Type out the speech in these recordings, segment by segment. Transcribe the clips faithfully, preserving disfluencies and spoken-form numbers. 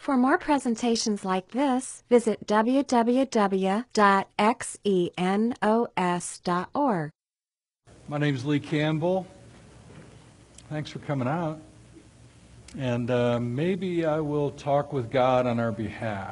For more presentations like this, visit w w w dot xenos dot org. My name is Lee Campbell. Thanks for coming out. And uh, maybe I will talk with God on our behalf.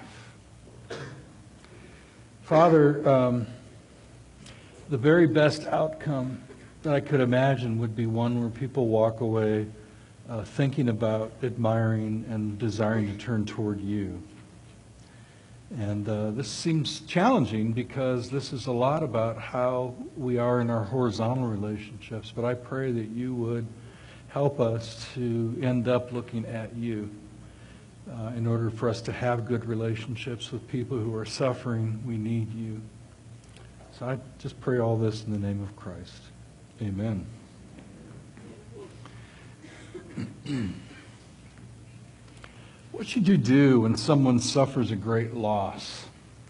Father, um, the very best outcome that I could imagine would be one where people walk away uh, thinking about, admiring, and desiring to turn toward you. And uh, this seems challenging because this is a lot about how we are in our horizontal relationships, but I pray that you would help us to end up looking at you uh, in order for us to have good relationships with people who are suffering. We need you. So I just pray all this in the name of Christ. Amen. What should you do when someone suffers a great loss?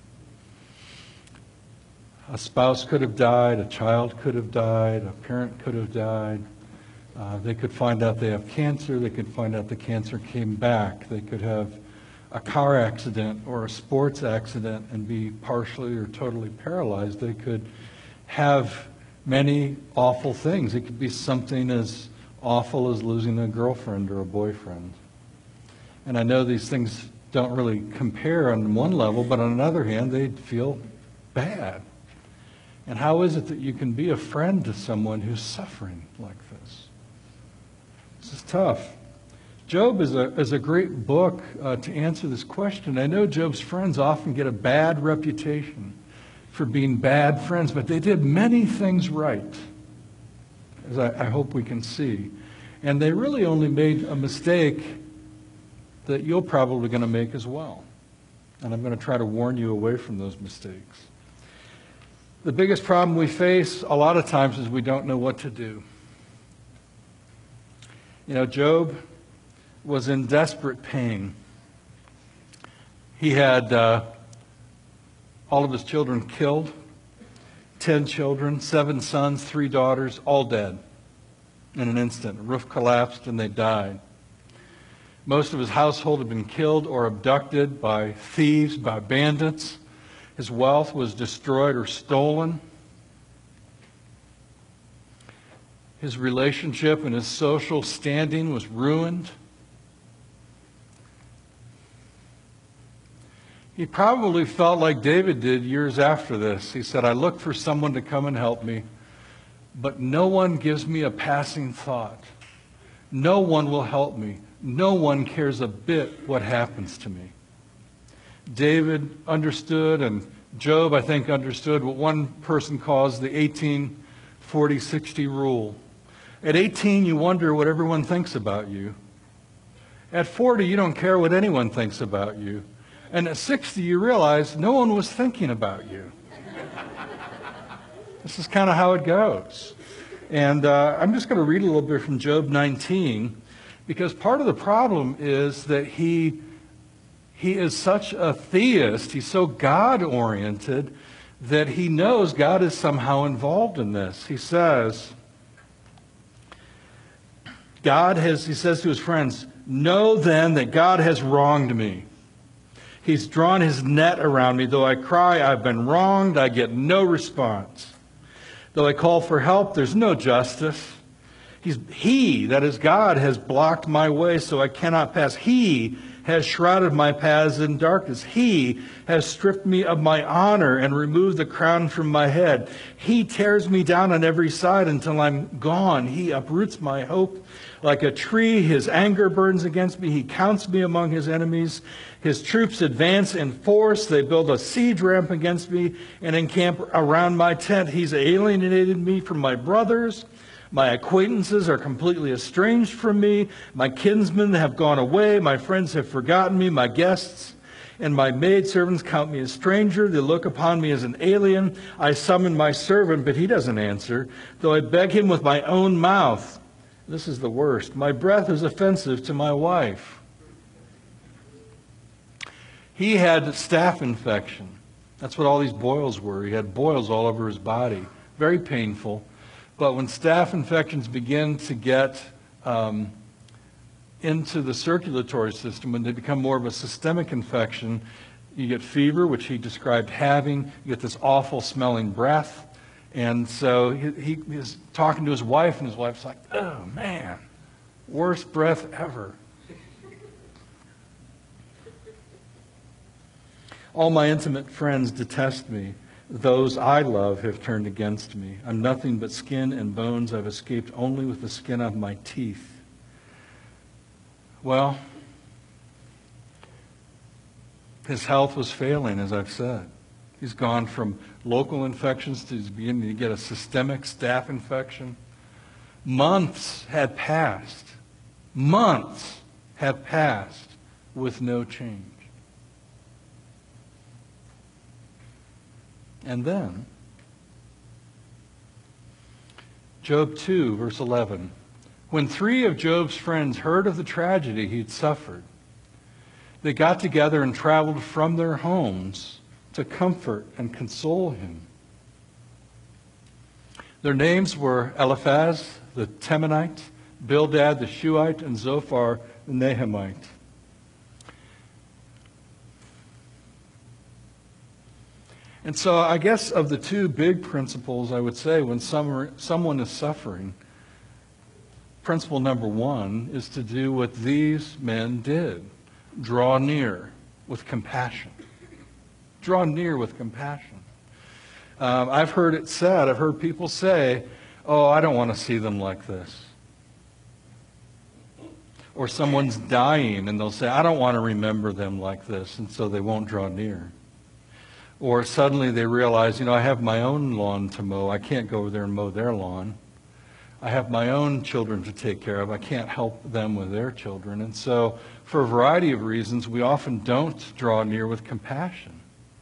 A spouse could have died, a child could have died, a parent could have died. Uh, they could find out they have cancer, they could find out the cancer came back. They could have a car accident or a sports accident and be partially or totally paralyzed. They could have many awful things. It could be something as awful as losing a girlfriend or a boyfriend. And I know these things don't really compare on one level, but on another hand, they feel bad. And how is it that you can be a friend to someone who's suffering like this? This is tough. Job is a, is a great book uh, to answer this question. I know Job's friends often get a bad reputation for being bad friends, but they did many things right, as I, I hope we can see. And they really only made a mistake that you're probably going to make as well. And I'm going to try to warn you away from those mistakes. The biggest problem we face a lot of times is we don't know what to do. You know, Job was in desperate pain. He had uh, all of his children killed, ten children, seven sons, three daughters, all dead in an instant. The roof collapsed and they died. Most of his household had been killed or abducted by thieves, by bandits. His wealth was destroyed or stolen. His relationship and his social standing was ruined. He probably felt like David did years after this. He said, I look for someone to come and help me, but no one gives me a passing thought. No one will help me. No one cares a bit what happens to me. David understood, and Job, I think, understood what one person calls the eighteen forty sixty rule. At eighteen, you wonder what everyone thinks about you. At forty, you don't care what anyone thinks about you. And at sixty, you realize no one was thinking about you. This is kind of how it goes. And uh, I'm just going to read a little bit from Job nineteen, because part of the problem is that he, he is such a theist, he's so God-oriented, that he knows God is somehow involved in this. He says, God has, he says to his friends, know then that God has wronged me. He's drawn his net around me. Though I cry, I've been wronged, I get no response. Though I call for help, there's no justice. He's, he, that is God, has blocked my way so I cannot pass. He has shrouded my paths in darkness. He has stripped me of my honor and removed the crown from my head. He tears me down on every side until I'm gone. He uproots my hope like a tree. His anger burns against me. He counts me among his enemies. His troops advance in force. They build a siege ramp against me and encamp around my tent. He's alienated me from my brothers. My acquaintances are completely estranged from me. My kinsmen have gone away. My friends have forgotten me. My guests and my maidservants count me a stranger. They look upon me as an alien. I summon my servant, but he doesn't answer, though I beg him with my own mouth. This is the worst. My breath is offensive to my wife. He had staph infection. That's what all these boils were. He had boils all over his body. Very painful. But when staph infections begin to get um, into the circulatory system, when they become more of a systemic infection, you get fever, which he described having. You get this awful smelling breath. And so he, he was talking to his wife, and his wife's like, oh, man, worst breath ever. All my intimate friends detest me. Those I love have turned against me. I'm nothing but skin and bones. I've escaped only with the skin of my teeth. Well, his health was failing, as I've said. He's gone from local infections to he's beginning to get a systemic staph infection. Months had passed. Months had passed with no change. And then, Job two, verse eleven. When three of Job's friends heard of the tragedy he'd suffered, they got together and traveled from their homes to comfort and console him. Their names were Eliphaz the Temanite, Bildad the Shuhite, and Zophar the Naamite. And so I guess of the two big principles, I would say when some, someone is suffering, principle number one is to do what these men did. Draw near with compassion. Draw near with compassion. Um, I've heard it said, I've heard people say, oh, I don't want to see them like this. Or someone's dying and they'll say, I don't want to remember them like this, and so they won't draw near. Or suddenly they realize, you know, I have my own lawn to mow. I can't go over there and mow their lawn. I have my own children to take care of. I can't help them with their children. And so, for a variety of reasons, we often don't draw near with compassion.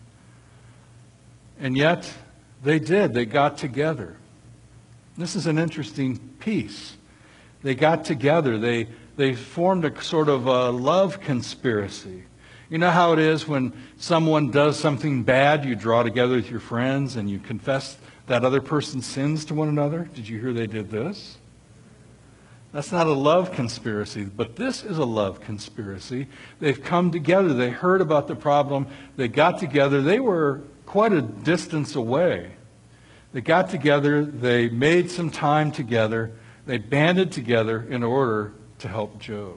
And yet, they did. They got together. This is an interesting piece. They got together. They, they formed a sort of a love conspiracy. You know how it is when someone does something bad, you draw together with your friends and you confess that other person's sins to one another? Did you hear they did this? That's not a love conspiracy, but this is a love conspiracy. They've come together. They heard about the problem. They got together. They were quite a distance away. They got together. They made some time together. They banded together in order to help Job.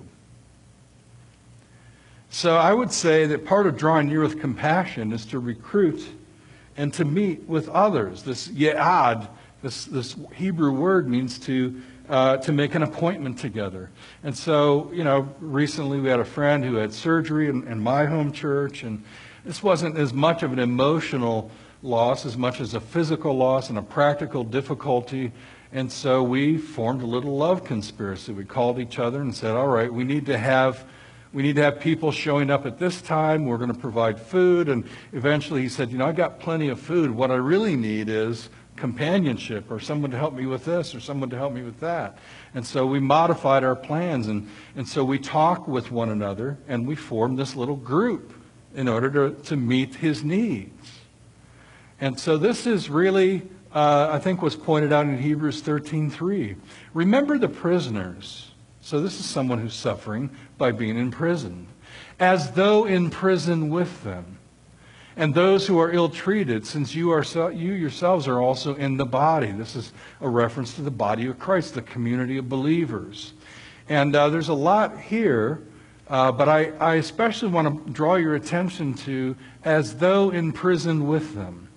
So I would say that part of drawing near with compassion is to recruit and to meet with others. This ye'ad, this, this Hebrew word means to uh, to make an appointment together. And so, you know, recently we had a friend who had surgery in, in my home church, and this wasn't as much of an emotional loss as much as a physical loss and a practical difficulty. And so we formed a little love conspiracy. We called each other and said, all right, we need to have We need to have people showing up at this time. We're going to provide food. And eventually he said, you know, I got plenty of food. What I really need is companionship, or someone to help me with this, or someone to help me with that. And so we modified our plans. And, and so we talked with one another, and we formed this little group in order to, to meet his needs. And so this is really, uh, I think, was pointed out in Hebrews thirteen three. Remember the prisoners. So this is someone who's suffering by being imprisoned, as though in prison with them, and those who are ill-treated, since you are so, you yourselves are also in the body. This is a reference to the body of Christ, the community of believers. And uh, there's a lot here, uh, but I, I especially want to draw your attention to as though in prison with them.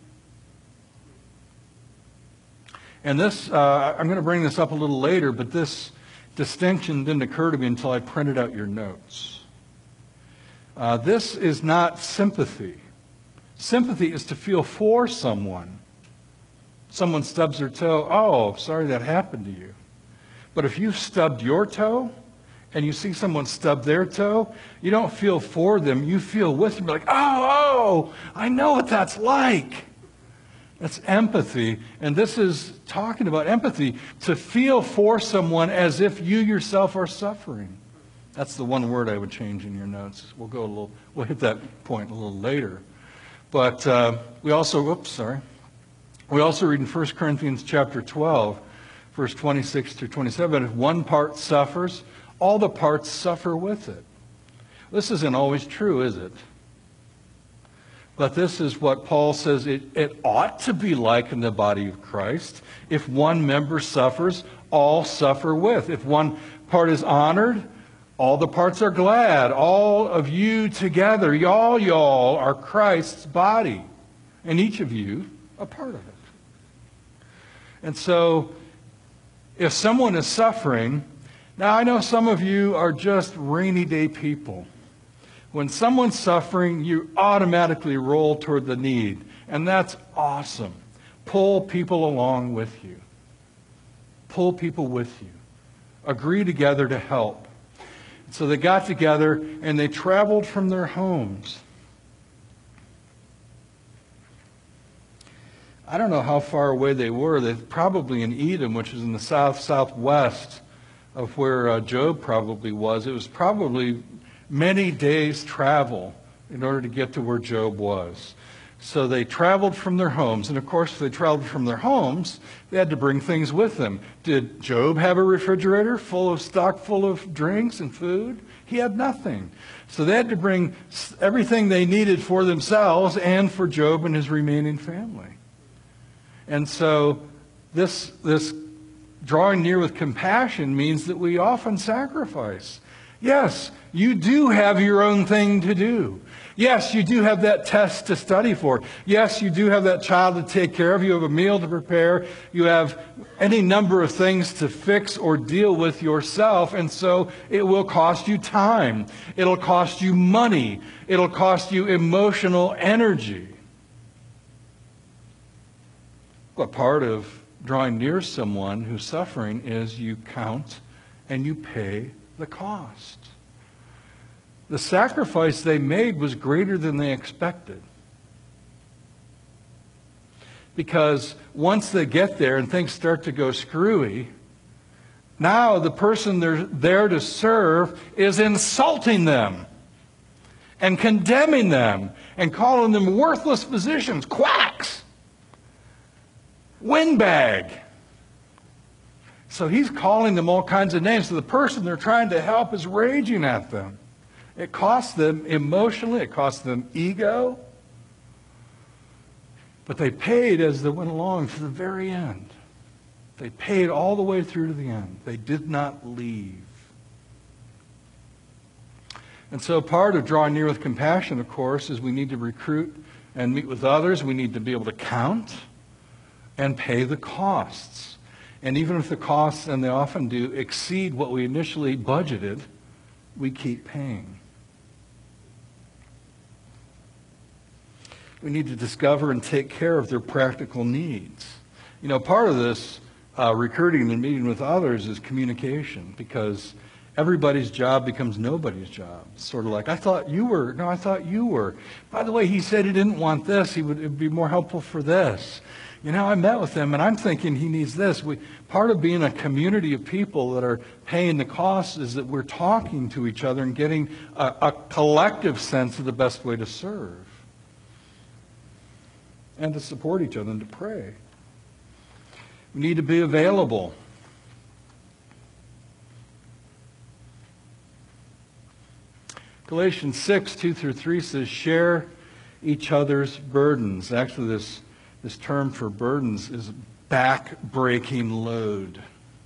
And this, uh, I'm going to bring this up a little later, but this distinction didn't occur to me until I printed out your notes. Uh, this is not sympathy. Sympathy is to feel for someone. Someone stubs their toe. Oh, sorry that happened to you. But if you've stubbed your toe and you see someone stub their toe, you don't feel for them. You feel with them. You're like, oh, oh, I know what that's like. That's empathy, and this is talking about empathy, to feel for someone as if you yourself are suffering. That's the one word I would change in your notes. We'll go a little, we'll hit that point a little later. But uh, we also, oops, sorry. We also read in First Corinthians chapter twelve, verse twenty-six through twenty-seven, if one part suffers, all the parts suffer with it. This isn't always true, is it? But this is what Paul says it, it ought to be like in the body of Christ. If one member suffers, all suffer with. If one part is honored, all the parts are glad. All of you together, y'all, y'all are Christ's body. And each of you a part of it. And so, if someone is suffering, now I know some of you are just rainy day people. When someone's suffering, you automatically roll toward the need. And that's awesome. Pull people along with you. Pull people with you. Agree together to help. So they got together and they traveled from their homes. I don't know how far away they were. They're probably in Edom, which is in the south, southwest of where uh, Job probably was. It was probably many days' travel in order to get to where Job was. So they traveled from their homes. And of course, if they traveled from their homes, they had to bring things with them. Did Job have a refrigerator full of stock full of drinks and food? He had nothing. So they had to bring everything they needed for themselves and for Job and his remaining family. And so this, this drawing near with compassion means that we often sacrifice. Yes, you do have your own thing to do. Yes, you do have that test to study for. Yes, you do have that child to take care of. You have a meal to prepare. You have any number of things to fix or deal with yourself. And so it will cost you time. It'll cost you money. It'll cost you emotional energy. But part of drawing near someone who's suffering is you count and you pay the cost. The sacrifice they made was greater than they expected. Because once they get there and things start to go screwy, now the person they're there to serve is insulting them and condemning them and calling them worthless physicians, quacks, windbag. So he's calling them all kinds of names. So the person they're trying to help is raging at them. It costs them emotionally. It costs them ego. But they paid as they went along to the very end. They paid all the way through to the end. They did not leave. And so part of drawing near with compassion, of course, is we need to recruit and meet with others. We need to be able to count and pay the costs. And even if the costs, and they often do, exceed what we initially budgeted, we keep paying. We need to discover and take care of their practical needs. You know, part of this uh, recruiting and meeting with others is communication, because everybody's job becomes nobody's job. It's sort of like, I thought you were, no, I thought you were. By the way, he said he didn't want this. He would it'd be more helpful for this. You know, I met with him, and I'm thinking he needs this. We, part of being a community of people that are paying the costs is that we're talking to each other and getting a, a collective sense of the best way to serve and to support each other and to pray. We need to be available. Galatians six, two through three says, share each other's burdens. Actually, this This term for burdens is back-breaking load.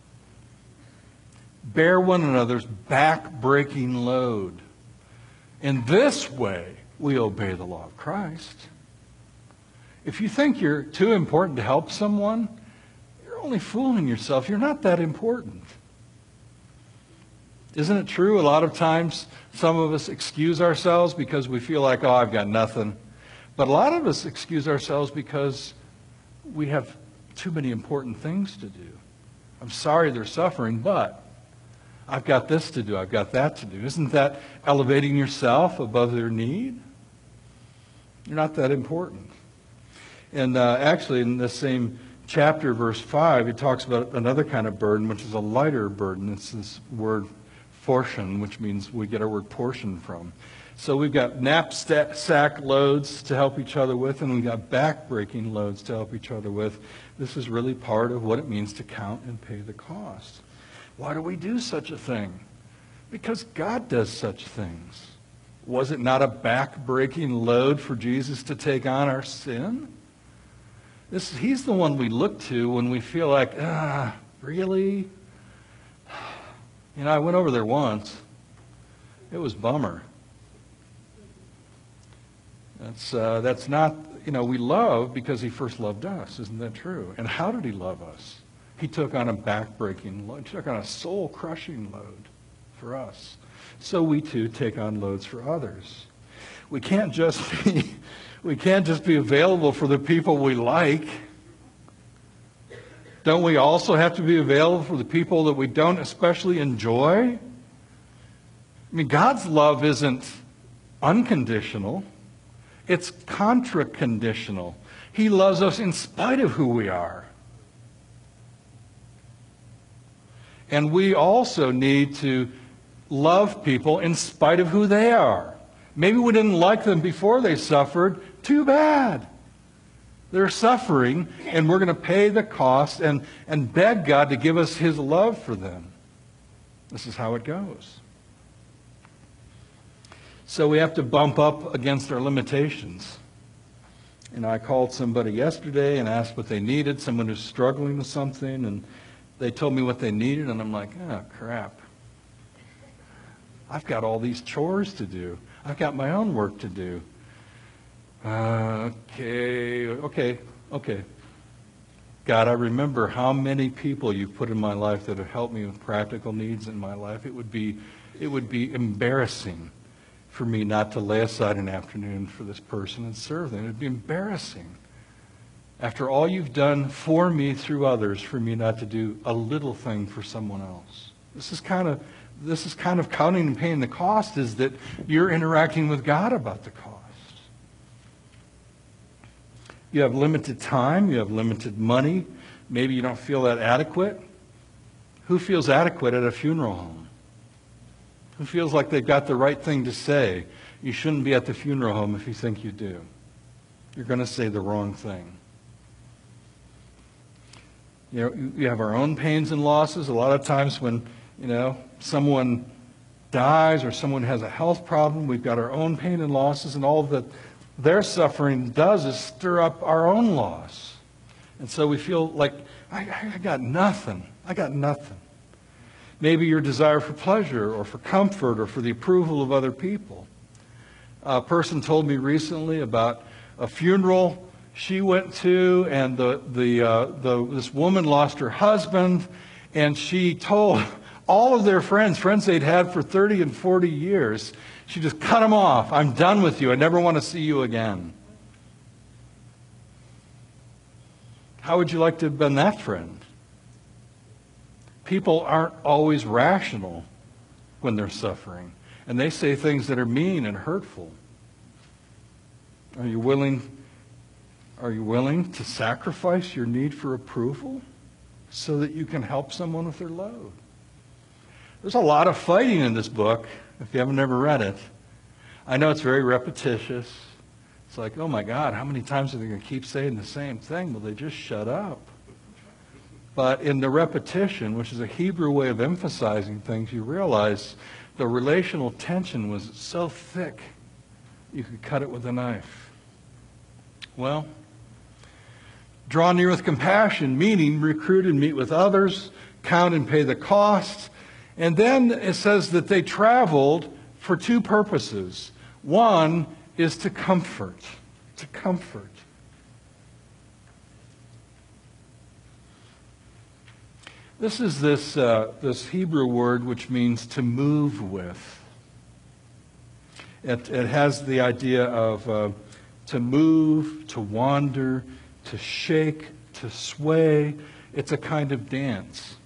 Bear one another's back-breaking load. In this way, we obey the law of Christ. If you think you're too important to help someone, you're only fooling yourself. You're not that important. Isn't it true? A lot of times, some of us excuse ourselves because we feel like, oh, I've got nothing. But a lot of us excuse ourselves because we have too many important things to do. I'm sorry they're suffering, but I've got this to do. I've got that to do. Isn't that elevating yourself above their need? You're not that important. And uh, actually, in the same chapter, verse five, it talks about another kind of burden, which is a lighter burden. It's this word portion, which means we get our word portion from. So we've got knapsack loads to help each other with, and we've got back-breaking loads to help each other with. This is really part of what it means to count and pay the cost. Why do we do such a thing? Because God does such things. Was it not a back-breaking load for Jesus to take on our sin? This, he's the one we look to when we feel like, ah, really? You know, I went over there once. It was a bummer. That's, uh, that's not, you know, we love because he first loved us. Isn't that true? And how did he love us? He took on a back-breaking load. He took on a soul-crushing load for us. So we too take on loads for others. We can't just be, we can't just be available for the people we like. Don't we also have to be available for the people that we don't especially enjoy? I mean, God's love isn't unconditional. It's contra-conditional. He loves us in spite of who we are. And we also need to love people in spite of who they are. Maybe we didn't like them before they suffered. Too bad. They're suffering, and we're going to pay the cost and, and beg God to give us his love for them. This is how it goes. So we have to bump up against our limitations. And I called somebody yesterday and asked what they needed, someone who's struggling with something, and they told me what they needed, and I'm like, oh, crap. I've got all these chores to do. I've got my own work to do. Uh, okay, okay, okay. God, I remember how many people you've put in my life that have helped me with practical needs in my life. It would be, it would be embarrassing for me not to lay aside an afternoon for this person and serve them. It would be embarrassing. After all you've done for me through others, for me not to do a little thing for someone else. This is kind of This is kind of counting and paying the cost, is that you're interacting with God about the cost. You have limited time. You have limited money. Maybe you don't feel that adequate. Who feels adequate at a funeral home? Who feels like they've got the right thing to say? You shouldn't be at the funeral home if you think you do. You're going to say the wrong thing. You know, you have our own pains and losses. A lot of times when You know, someone dies or someone has a health problem, we've got our own pain and losses, and all that their suffering does is stir up our own loss. And so we feel like, I, I got nothing. I got nothing. Maybe your desire for pleasure or for comfort or for the approval of other people. A person told me recently about a funeral she went to, and the, the, uh, the, this woman lost her husband, and she told all of their friends, friends they'd had for thirty and forty years, she just cut them off. I'm done with you. I never want to see you again. How would you like to have been that friend? People aren't always rational when they're suffering, and they say things that are mean and hurtful. Are you willing, are you willing to sacrifice your need for approval so that you can help someone with their load? There's a lot of fighting in this book, if you haven't ever read it. I know it's very repetitious. It's like, oh my God, how many times are they going to keep saying the same thing? Will they just shut up? But in the repetition, which is a Hebrew way of emphasizing things, you realize the relational tension was so thick you could cut it with a knife. Well, draw near with compassion, meaning recruit and meet with others, count and pay the cost. And then it says that they traveled for two purposes. One is to comfort, to comfort. This is this, uh, this Hebrew word which means to move with. It, it has the idea of uh, to move, to wander, to shake, to sway. It's a kind of dance.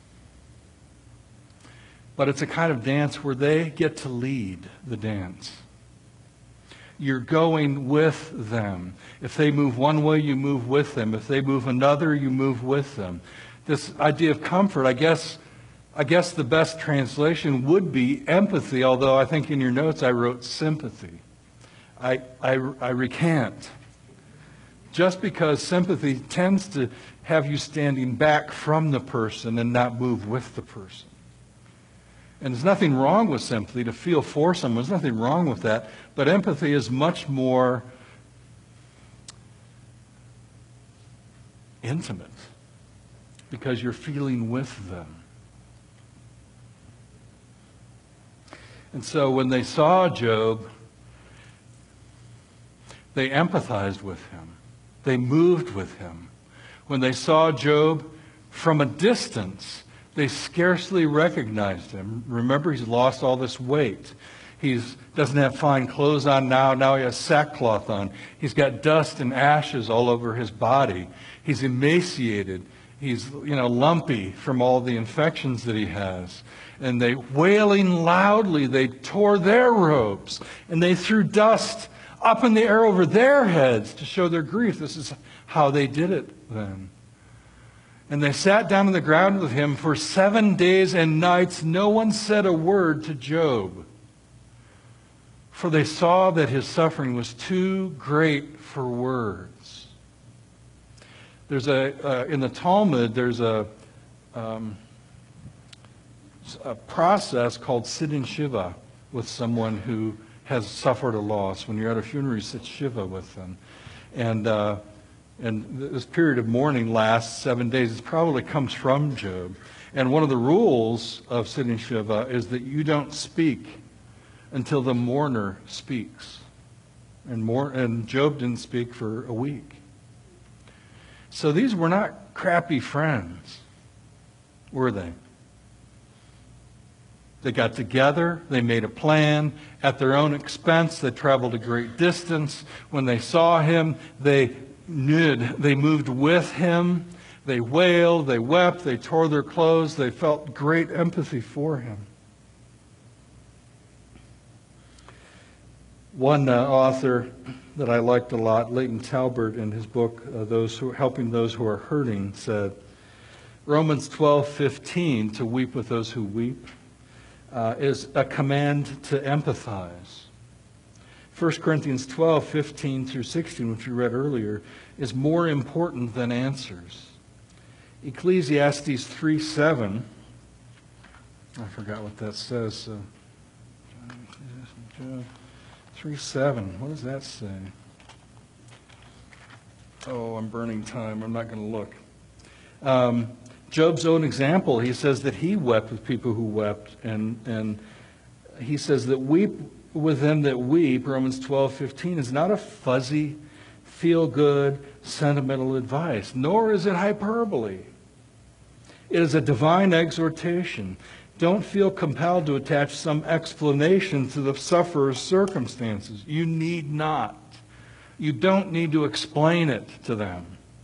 But it's a kind of dance where they get to lead the dance. You're going with them. If they move one way, you move with them. If they move another, you move with them. This idea of comfort, I guess, I guess the best translation would be empathy, although I think in your notes I wrote sympathy. I, I, I recant. Just because sympathy tends to have you standing back from the person and not move with the person. And there's nothing wrong with sympathy, to feel for someone. There's nothing wrong with that. But empathy is much more intimate because you're feeling with them. And so when they saw Job, they empathized with him. They moved with him. When they saw Job from a distance, they scarcely recognized him. Remember, he's lost all this weight. He doesn't have fine clothes on now. Now he has sackcloth on. He's got dust and ashes all over his body. He's emaciated. He's, you know, lumpy from all the infections that he has. And they, wailing loudly, they tore their robes. And they threw dust up in the air over their heads to show their grief. This is how they did it then. And they sat down on the ground with him for seven days and nights. No one said a word to Job, for they saw that his suffering was too great for words. There's a uh, in the Talmud. There's a um, a process called sitting shiva with someone who has suffered a loss. When you're at a funeral, you sit shiva with them, and. Uh, And this period of mourning lasts seven days. It probably comes from Job. And one of the rules of sitting Shiva is that you don't speak until the mourner speaks. And, more, and Job didn't speak for a week. So these were not crappy friends, were they? They got together, they made a plan. At their own expense, they traveled a great distance. When they saw him, they They moved with him. They wailed, they wept, they tore their clothes. They felt great empathy for him. One uh, author that I liked a lot, Leighton Talbert, in his book, uh, "Those Who Helping Those Who Are Hurting," said, Romans twelve fifteen, to weep with those who weep, uh, is a command to empathize. First Corinthians twelve fifteen through sixteen, which we read earlier, is more important than answers. Ecclesiastes three seven, I forgot what that says. Uh, three seven, what does that say? Oh, I'm burning time. I'm not going to look. Um, Job's own example, he says that he wept with people who wept, and, and he says that weep with them that weep, Romans twelve fifteen, is not a fuzzy, feel-good, sentimental advice, nor is it hyperbole. It is a divine exhortation. Don't feel compelled to attach some explanation to the sufferer's circumstances. You need not. You don't need to explain it to them.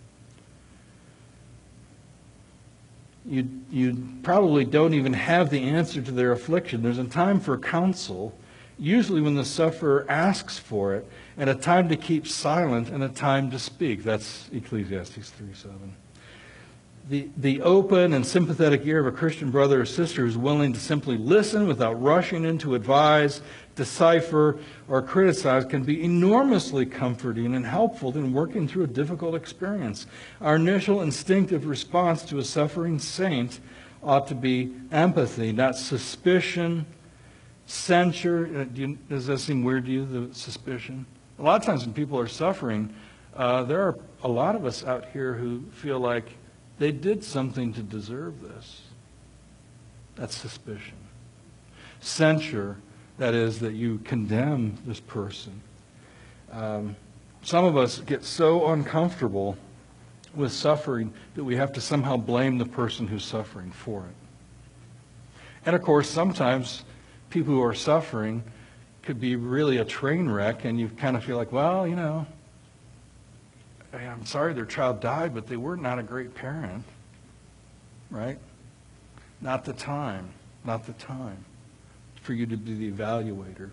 You, you probably don't even have the answer to their affliction. There's a time for counsel, usually when the sufferer asks for it, and a time to keep silent and a time to speak. That's Ecclesiastes three seven. The, the open and sympathetic ear of a Christian brother or sister who's willing to simply listen without rushing in to advise, decipher, or criticize can be enormously comforting and helpful in working through a difficult experience. Our initial instinctive response to a suffering saint ought to be empathy, not suspicion, censure. Uh, do you, does that seem weird to you, the suspicion? A lot of times when people are suffering, uh, there are a lot of us out here who feel like they did something to deserve this. That's suspicion. Censure, that is, that you condemn this person. Um, some of us get so uncomfortable with suffering that we have to somehow blame the person who's suffering for it. And of course, sometimes people who are suffering could be really a train wreck, and you kind of feel like, well, you know, I'm sorry their child died, but they were not a great parent, right? Not the time, not the time for you to be the evaluator.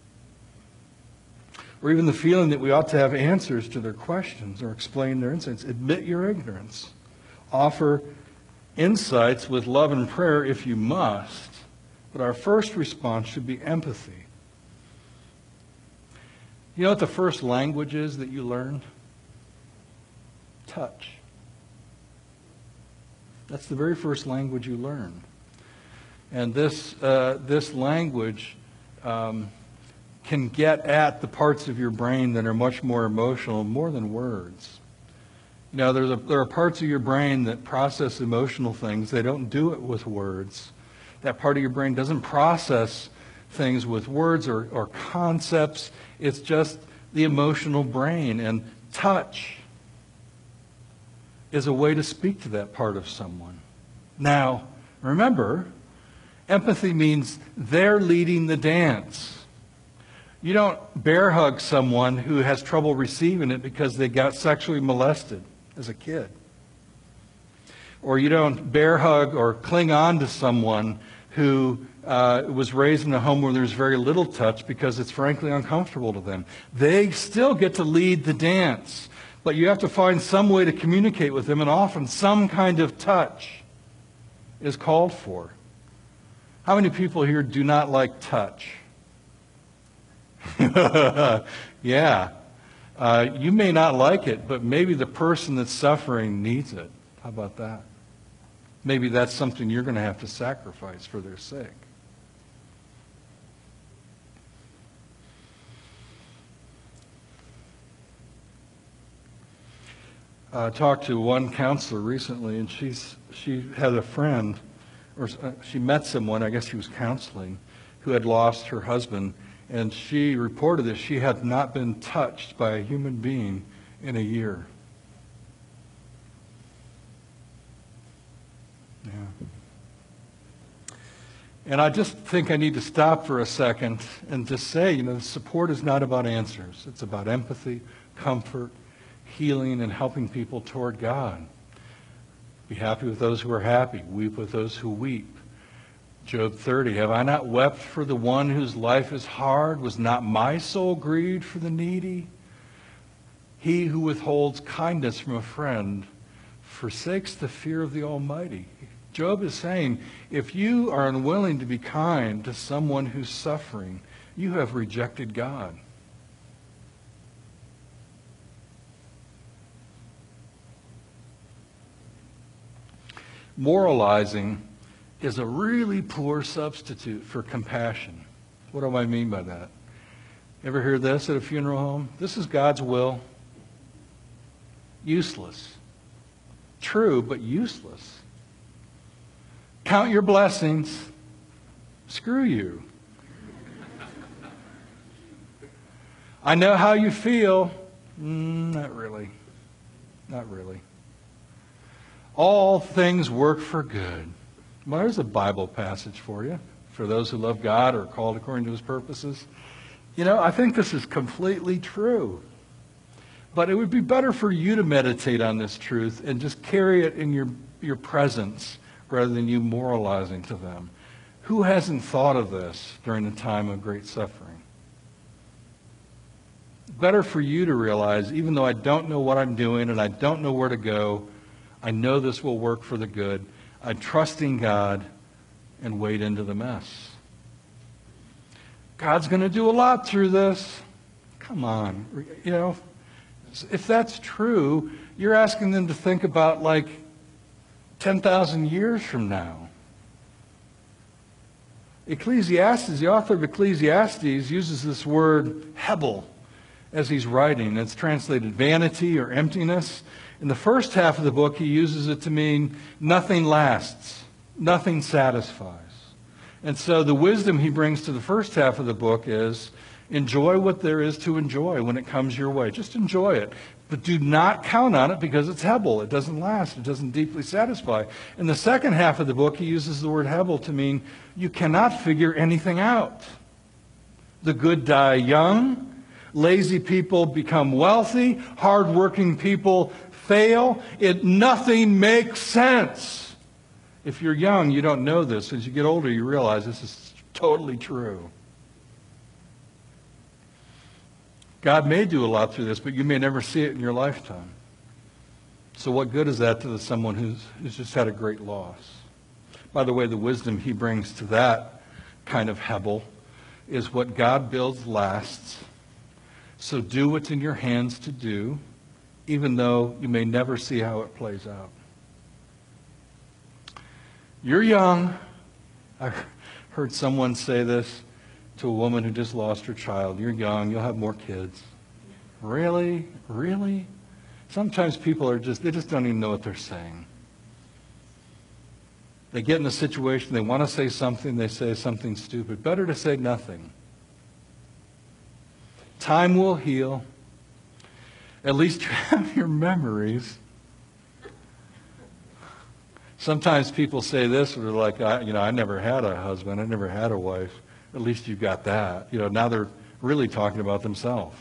Or even the feeling that we ought to have answers to their questions or explain their insights. Admit your ignorance. Offer insights with love and prayer if you must, but our first response should be empathy. You know what the first language is that you learned? Touch. That's the very first language you learn. And this, uh, this language um, can get at the parts of your brain that are much more emotional, more than words. You know, there's a, there are parts of your brain that process emotional things. They don't do it with words. That part of your brain doesn't process things with words or, or concepts. It's just the emotional brain. And touch is a way to speak to that part of someone. Now, remember, empathy means they're leading the dance. You don't bear hug someone who has trouble receiving it because they got sexually molested as a kid. Or you don't bear hug or cling on to someone who uh, was raised in a home where there's very little touch because it's frankly uncomfortable to them. They still get to lead the dance, but you have to find some way to communicate with them, and often some kind of touch is called for. How many people here do not like touch? Yeah. Uh, you may not like it, but maybe the person that's suffering needs it. How about that? Maybe that's something you're going to have to sacrifice for their sake. I uh, talked to one counselor recently, and she's she had a friend, or uh, she met someone, I guess she was counseling, who had lost her husband, and she reported that she had not been touched by a human being in a year. Yeah. And I just think I need to stop for a second and just say, you know, support is not about answers. It's about empathy, comfort, healing, and helping people toward God. Be happy with those who are happy. Weep with those who weep. Job thirty, have I not wept for the one whose life is hard? Was not my soul grieved for the needy? He who withholds kindness from a friend forsakes the fear of the Almighty. Job is saying, if you are unwilling to be kind to someone who's suffering, you have rejected God. Moralizing is a really poor substitute for compassion. What do I mean by that? Ever hear this at a funeral home? This is God's will. Useless. True, but useless. Count your blessings. Screw you. I know how you feel. Mm, not really. Not really. All things work for good. Well, there's a Bible passage for you, for those who love God or are called according to His purposes. You know, I think this is completely true. But it would be better for you to meditate on this truth and just carry it in your, your presence rather than you moralizing to them. Who hasn't thought of this during a time of great suffering? Better for you to realize, even though I don't know what I'm doing and I don't know where to go, I know this will work for the good. I'm trusting God and wade into the mess. God's going to do a lot through this. Come on. You know, if that's true, you're asking them to think about like ten thousand years from now. Ecclesiastes, the author of Ecclesiastes, uses this word hebel as he's writing. It's translated vanity or emptiness. In the first half of the book, he uses it to mean nothing lasts, nothing satisfies. And so the wisdom he brings to the first half of the book is enjoy what there is to enjoy when it comes your way. Just enjoy it. But do not count on it because it's hebel. It doesn't last. It doesn't deeply satisfy. In the second half of the book, he uses the word hebel to mean you cannot figure anything out. The good die young. Lazy people become wealthy. Hardworking people fail. It nothing makes sense. If you're young, you don't know this. As you get older, you realize this is totally true. God may do a lot through this, but you may never see it in your lifetime. So what good is that to the, someone who's, who's just had a great loss? By the way, the wisdom he brings to that kind of hebel is what God builds lasts. So do what's in your hands to do, even though you may never see how it plays out. You're young. I heard someone say this to a woman who just lost her child. You're young, you'll have more kids. Really? Really? Sometimes people are just, they just don't even know what they're saying. They get in a situation, they want to say something, they say something stupid. Better to say nothing. Time will heal. At least you have your memories. Sometimes people say this, they're like, I, you know, I never had a husband, I never had a wife. At least you got that. You know, now they're really talking about themselves.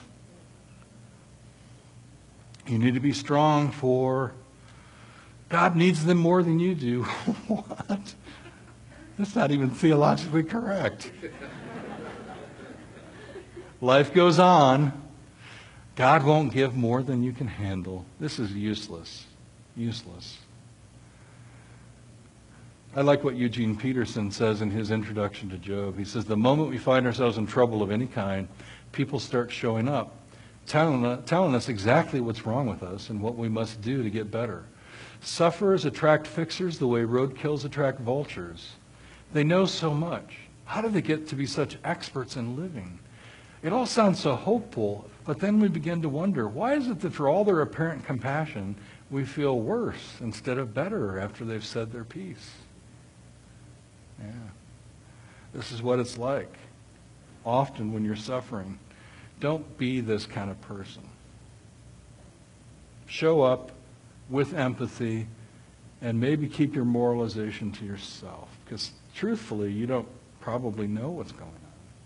You need to be strong for God needs them more than you do. What? That's not even theologically correct. Life goes on. God won't give more than you can handle. This is useless. Useless. I like what Eugene Peterson says in his introduction to Job. He says, the moment we find ourselves in trouble of any kind, people start showing up, telling, telling us exactly what's wrong with us and what we must do to get better. Sufferers attract fixers the way roadkills attract vultures. They know so much. How do they get to be such experts in living? It all sounds so hopeful, but then we begin to wonder, why is it that for all their apparent compassion, we feel worse instead of better after they've said their piece? Yeah. This is what it's like. Often when you're suffering, don't be this kind of person. Show up with empathy and maybe keep your moralization to yourself, because truthfully, you don't probably know what's going on.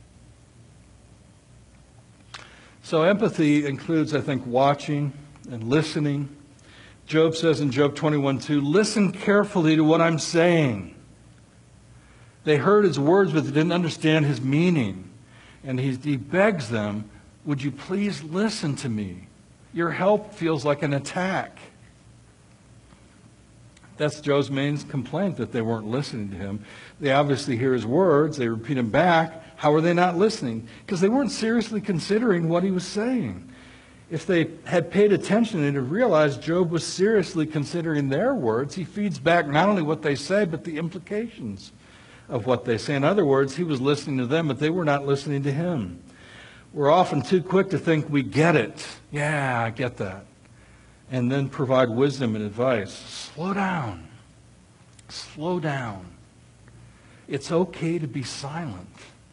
So empathy includes, I think, watching and listening. Job says in Job twenty-one two, listen carefully to what I'm saying. They heard his words, but they didn't understand his meaning. And he, he begs them, would you please listen to me? Your help feels like an attack. That's Job's main complaint, that they weren't listening to him. They obviously hear his words. They repeat them back. How are they not listening? Because they weren't seriously considering what he was saying. If they had paid attention and had realized Job was seriously considering their words, he feeds back not only what they say, but the implications of what they say. In other words, he was listening to them, but they were not listening to him. We're often too quick to think we get it. Yeah, I get that. And then provide wisdom and advice. Slow down. Slow down. It's okay to be silent.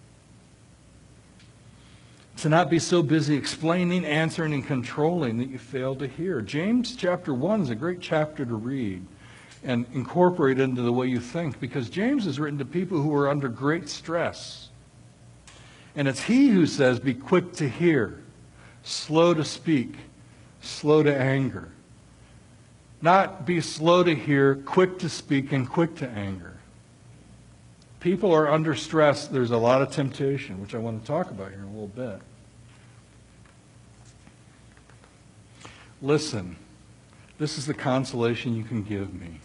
To not be so busy explaining, answering, and controlling that you fail to hear. James chapter one is a great chapter to read and incorporate into the way you think, because James is written to people who are under great stress. And it's he who says, be quick to hear, slow to speak, slow to anger. Not be slow to hear, quick to speak, and quick to anger. People are under stress. There's a lot of temptation, which I want to talk about here in a little bit. Listen, this is the consolation you can give me.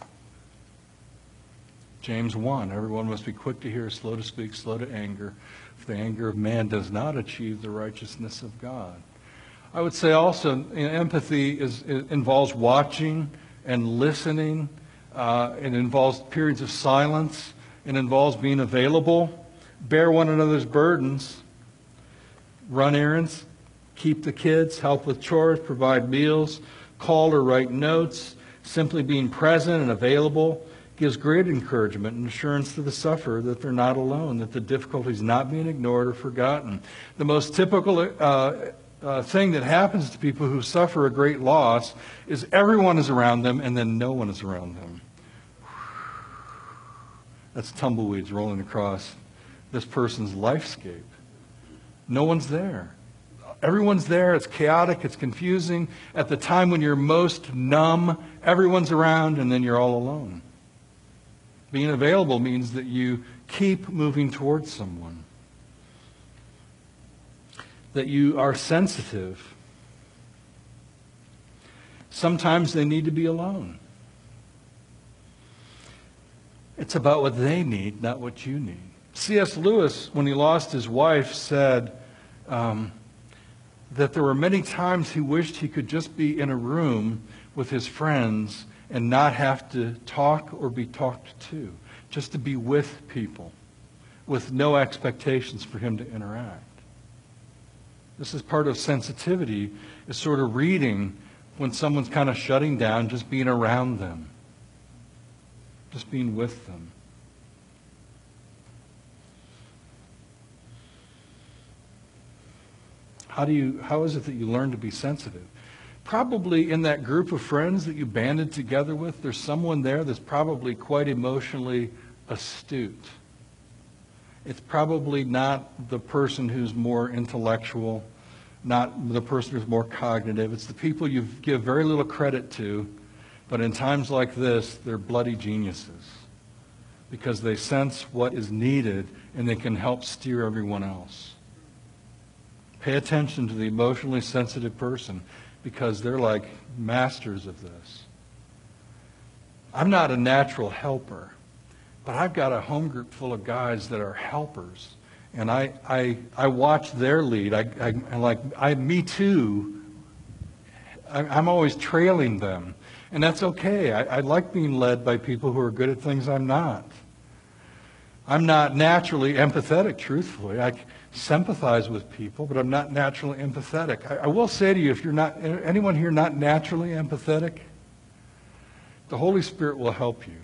James one, everyone must be quick to hear, slow to speak, slow to anger, for the anger of man does not achieve the righteousness of God. I would say also empathy is, it involves watching and listening. Uh, it involves periods of silence. It involves being available. Bear one another's burdens. Run errands. Keep the kids. Help with chores. Provide meals. Call or write notes. Simply being present and available gives great encouragement and assurance to the sufferer that they're not alone, that the difficulty is not being ignored or forgotten. The most typical uh, uh, thing that happens to people who suffer a great loss is everyone is around them and then no one is around them. That's tumbleweeds rolling across this person's lifescape. No one's there. Everyone's there. It's chaotic. It's confusing. At the time when you're most numb, everyone's around and then you're all alone. Being available means that you keep moving towards someone, that you are sensitive. Sometimes they need to be alone. It's about what they need, not what you need. C S Lewis, when he lost his wife, said um, that there were many times he wished he could just be in a room with his friends and not have to talk or be talked to, just to be with people. with no expectations for him to interact. This is part of sensitivity, is sort of reading when someone's kind of shutting down, just being around them, just being with them. How do you, how is it that you learn to be sensitive? Probably in that group of friends that you banded together with, there's someone there that's probably quite emotionally astute. It's probably not the person who's more intellectual, not the person who's more cognitive. It's the people you give very little credit to, but in times like this, they're bloody geniuses because they sense what is needed and they can help steer everyone else. Pay attention to the emotionally sensitive person because they're like masters of this. I'm not a natural helper, but I've got a home group full of guys that are helpers, and I I, I watch their lead. I, I, I like I me too. I, I'm always trailing them, and that's okay. I, I like being led by people who are good at things I'm not. I'm not naturally empathetic, truthfully. I sympathize with people, but I'm not naturally empathetic. I, I will say to you, if you're not, anyone here not naturally empathetic, the Holy Spirit will help you.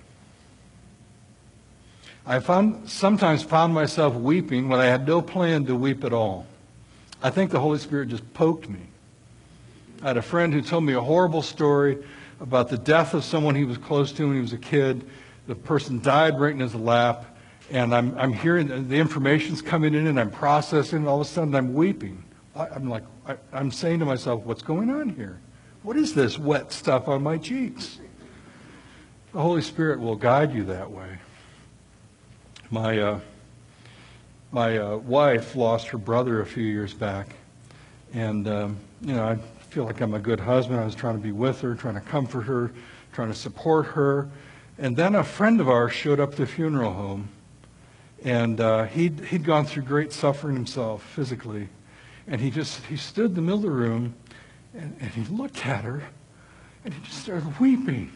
I found, sometimes found myself weeping when I had no plan to weep at all. I think the Holy Spirit just poked me. I had a friend who told me a horrible story about the death of someone he was close to when he was a kid. The person died right in his lap. And I'm, I'm hearing the information's coming in and I'm processing and all of a sudden I'm weeping. I, I'm like, I, I'm saying to myself, what's going on here? What is this wet stuff on my cheeks? The Holy Spirit will guide you that way. My, uh, my uh, wife lost her brother a few years back. And, um, you know, I feel like I'm a good husband. I was trying to be with her, trying to comfort her, trying to support her. And then a friend of ours showed up at the funeral home. And uh, he'd, he'd gone through great suffering himself, physically. And he just, he stood in the middle of the room, and, and he looked at her, and he just started weeping.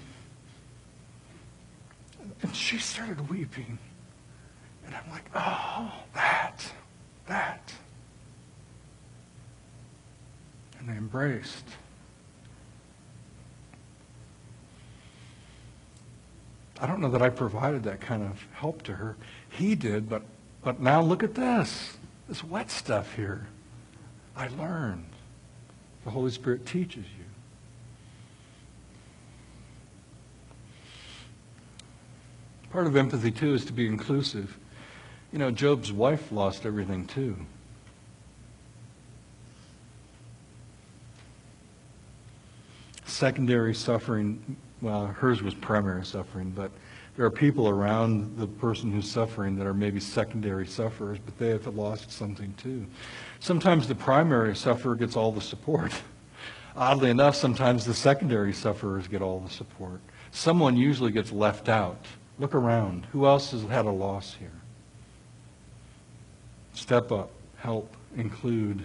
And she started weeping. And I'm like, oh, that, that. And they embraced. I don't know that I provided that kind of help to her. He did, but, but now look at this. This wet stuff here. I learned. The Holy Spirit teaches you. Part of empathy, too, is to be inclusive. You know, Job's wife lost everything, too. Secondary suffering, well, hers was primary suffering, but there are people around the person who's suffering that are maybe secondary sufferers, but they have lost something too. Sometimes the primary sufferer gets all the support. Oddly enough, sometimes the secondary sufferers get all the support. Someone usually gets left out. Look around. Who else has had a loss here? Step up, help, include.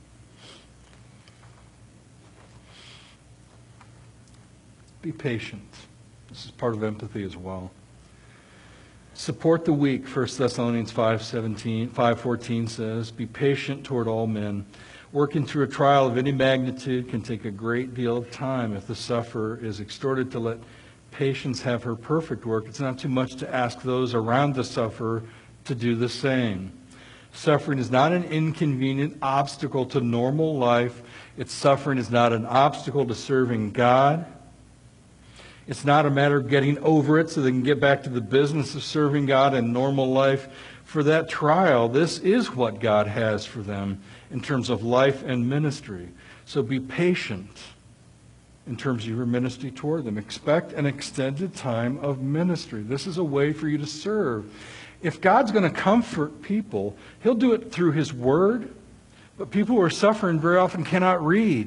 Be patient. This is part of empathy as well. Support the weak, First Thessalonians five seventeen, five fourteen says, be patient toward all men. Working through a trial of any magnitude can take a great deal of time. If the sufferer is exhorted to let patience have her perfect work, it's not too much to ask those around the sufferer to do the same. Suffering is not an inconvenient obstacle to normal life. Its suffering is not an obstacle to serving God. It's not a matter of getting over it so they can get back to the business of serving God in normal life. For that trial, this is what God has for them in terms of life and ministry. So be patient in terms of your ministry toward them. Expect an extended time of ministry. This is a way for you to serve. If God's going to comfort people, He'll do it through His Word. But people who are suffering very often cannot read.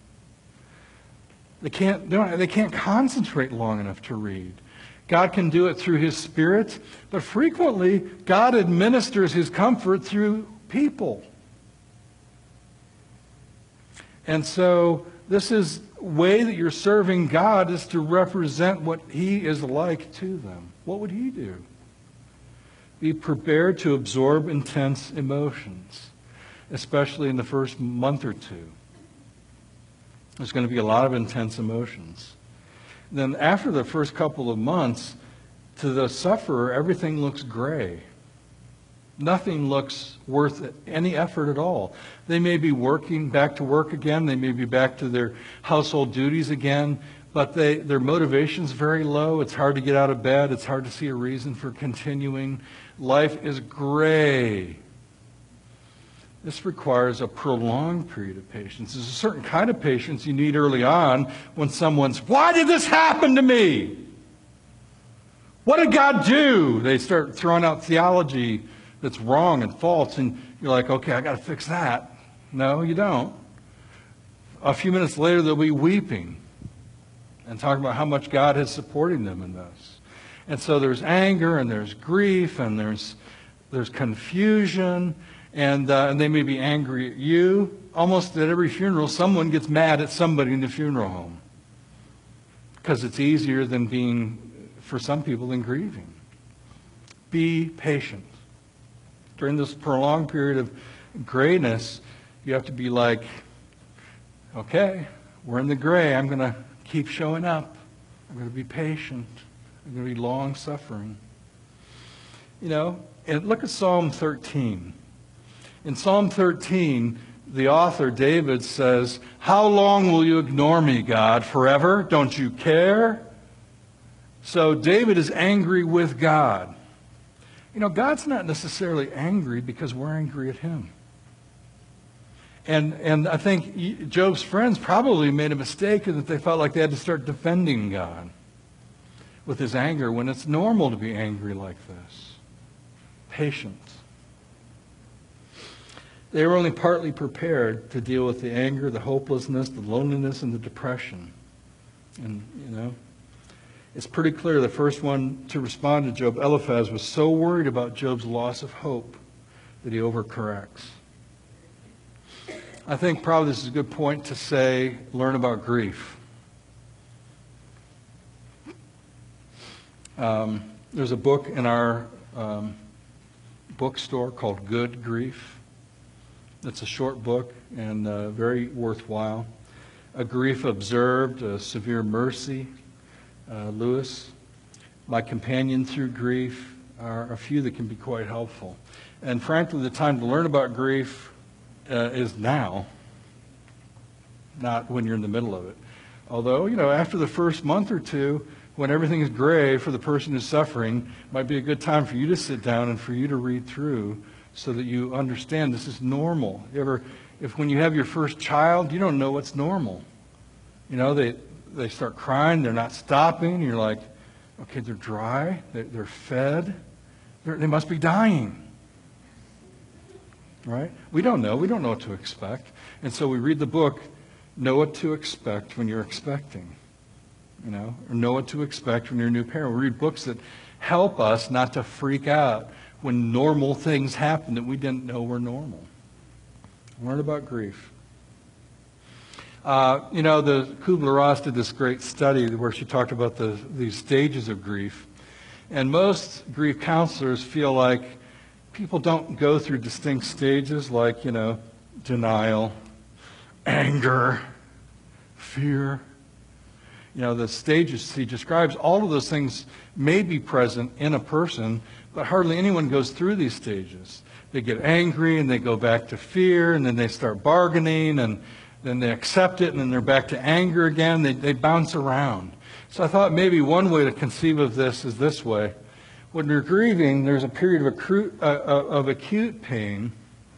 They can't, they can't concentrate long enough to read. God can do it through His Spirit, but frequently God administers His comfort through people. And so this is a way that you're serving God is to represent what He is like to them. What would He do? Be prepared to absorb intense emotions, especially in the first month or two. There's going to be a lot of intense emotions. Then after the first couple of months, to the sufferer, everything looks gray. Nothing looks worth any effort at all. They may be working back to work again. They may be back to their household duties again, but they, their motivation's very low. It's hard to get out of bed. It's hard to see a reason for continuing. Life is gray. This requires a prolonged period of patience. There's a certain kind of patience you need early on when someone's, why did this happen to me? What did God do? They start throwing out theology that's wrong and false, and you're like, okay, I got to fix that. No, you don't. A few minutes later, they'll be weeping and talking about how much God is supporting them in this. And so there's anger, and there's grief, and there's there's confusion, and uh, and they may be angry at you. Almost at every funeral, someone gets mad at somebody in the funeral home because it's easier than being, for some people, than grieving. Be patient. During this prolonged period of grayness, you have to be like, okay, we're in the gray. I'm going to keep showing up. I'm going to be patient. I'm going to be long-suffering. You know, and look at Psalm thirteen. In Psalm thirteen, the author, David, says, how long will you ignore me, God? Forever? Don't you care? So David is angry with God. You know, God's not necessarily angry because we're angry at him. And and I think Job's friends probably made a mistake in that they felt like they had to start defending God with his anger when it's normal to be angry like this. Patience. They were only partly prepared to deal with the anger, the hopelessness, the loneliness, and the depression. And, you know, it's pretty clear the first one to respond to Job, Eliphaz, was so worried about Job's loss of hope that he overcorrects. I think probably this is a good point to say, learn about grief. Um, there's a book in our um, bookstore called Good Grief. It's a short book and uh, very worthwhile. A Grief Observed, a Severe Mercy. Uh, Lewis, My Companion Through Grief, are a few that can be quite helpful. And frankly, the time to learn about grief uh, is now, not when you're in the middle of it. Although, you know, after the first month or two, when everything is gray for the person who's suffering, might be a good time for you to sit down and for you to read through so that you understand this is normal. You ever, if when you have your first child, you don't know what's normal. You know, they They start crying, they're not stopping, you're like, okay, they're dry, they're, they're fed, they're, they must be dying. Right? We don't know. We don't know what to expect. And so we read the book, Know What to Expect When You're Expecting. You know, or Know What to Expect When You're a New Parent. We read books that help us not to freak out when normal things happen that we didn't know were normal. Learn about grief. Uh, you know, the Kubler-Ross did this great study where she talked about the, these stages of grief. And most grief counselors feel like people don't go through distinct stages like, you know, denial, anger, fear. You know, the stages he describes, all of those things may be present in a person, but hardly anyone goes through these stages. They get angry and they go back to fear, and then they start bargaining, and then they accept it, and then they're back to anger again. They, they bounce around. So I thought maybe one way to conceive of this is this way. When you're grieving, there's a period of acute, uh, of acute pain.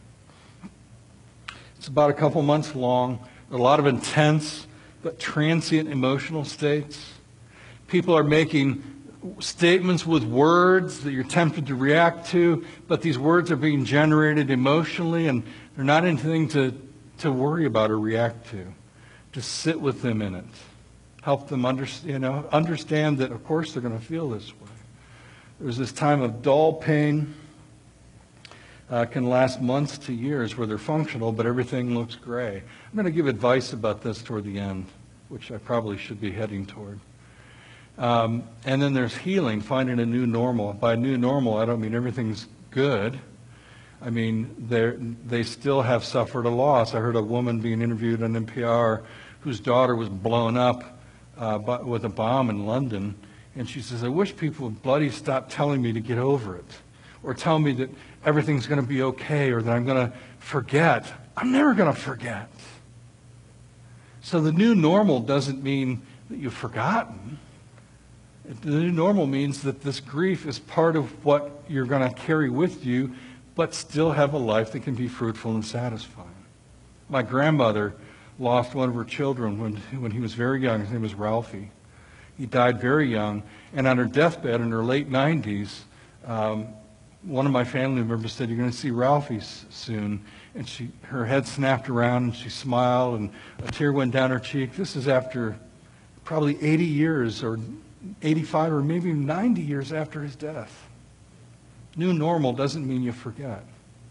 It's about a couple months long. A lot of intense but transient emotional states. People are making statements with words that you're tempted to react to, but these words are being generated emotionally, and they're not anything to to worry about or react to. Just sit with them in it. Help them under, you know, understand that, of course, they're going to feel this way. There's this time of dull pain. Uh, can last months to years where they're functional, but everything looks gray. I'm going to give advice about this toward the end, which I probably should be heading toward. Um, and then there's healing, finding a new normal. By new normal, I don't mean everything's good. I mean, they're- they still have suffered a loss. I heard a woman being interviewed on N P R whose daughter was blown up uh, bu- with a bomb in London. And she says, I wish people would bloody stop telling me to get over it, or tell me that everything's going to be okay, or that I'm going to forget. I'm never going to forget. So the new normal doesn't mean that you've forgotten. The new normal means that this grief is part of what you're going to carry with you, but still have a life that can be fruitful and satisfying. My grandmother lost one of her children when, when he was very young. His name was Ralphie. He died very young, and on her deathbed in her late nineties, um, one of my family members said, you're going to see Ralphie s- soon. And she, her head snapped around, and she smiled, and a tear went down her cheek. This is after probably eighty years, or eighty-five, or maybe ninety years after his death. New normal doesn't mean you forget.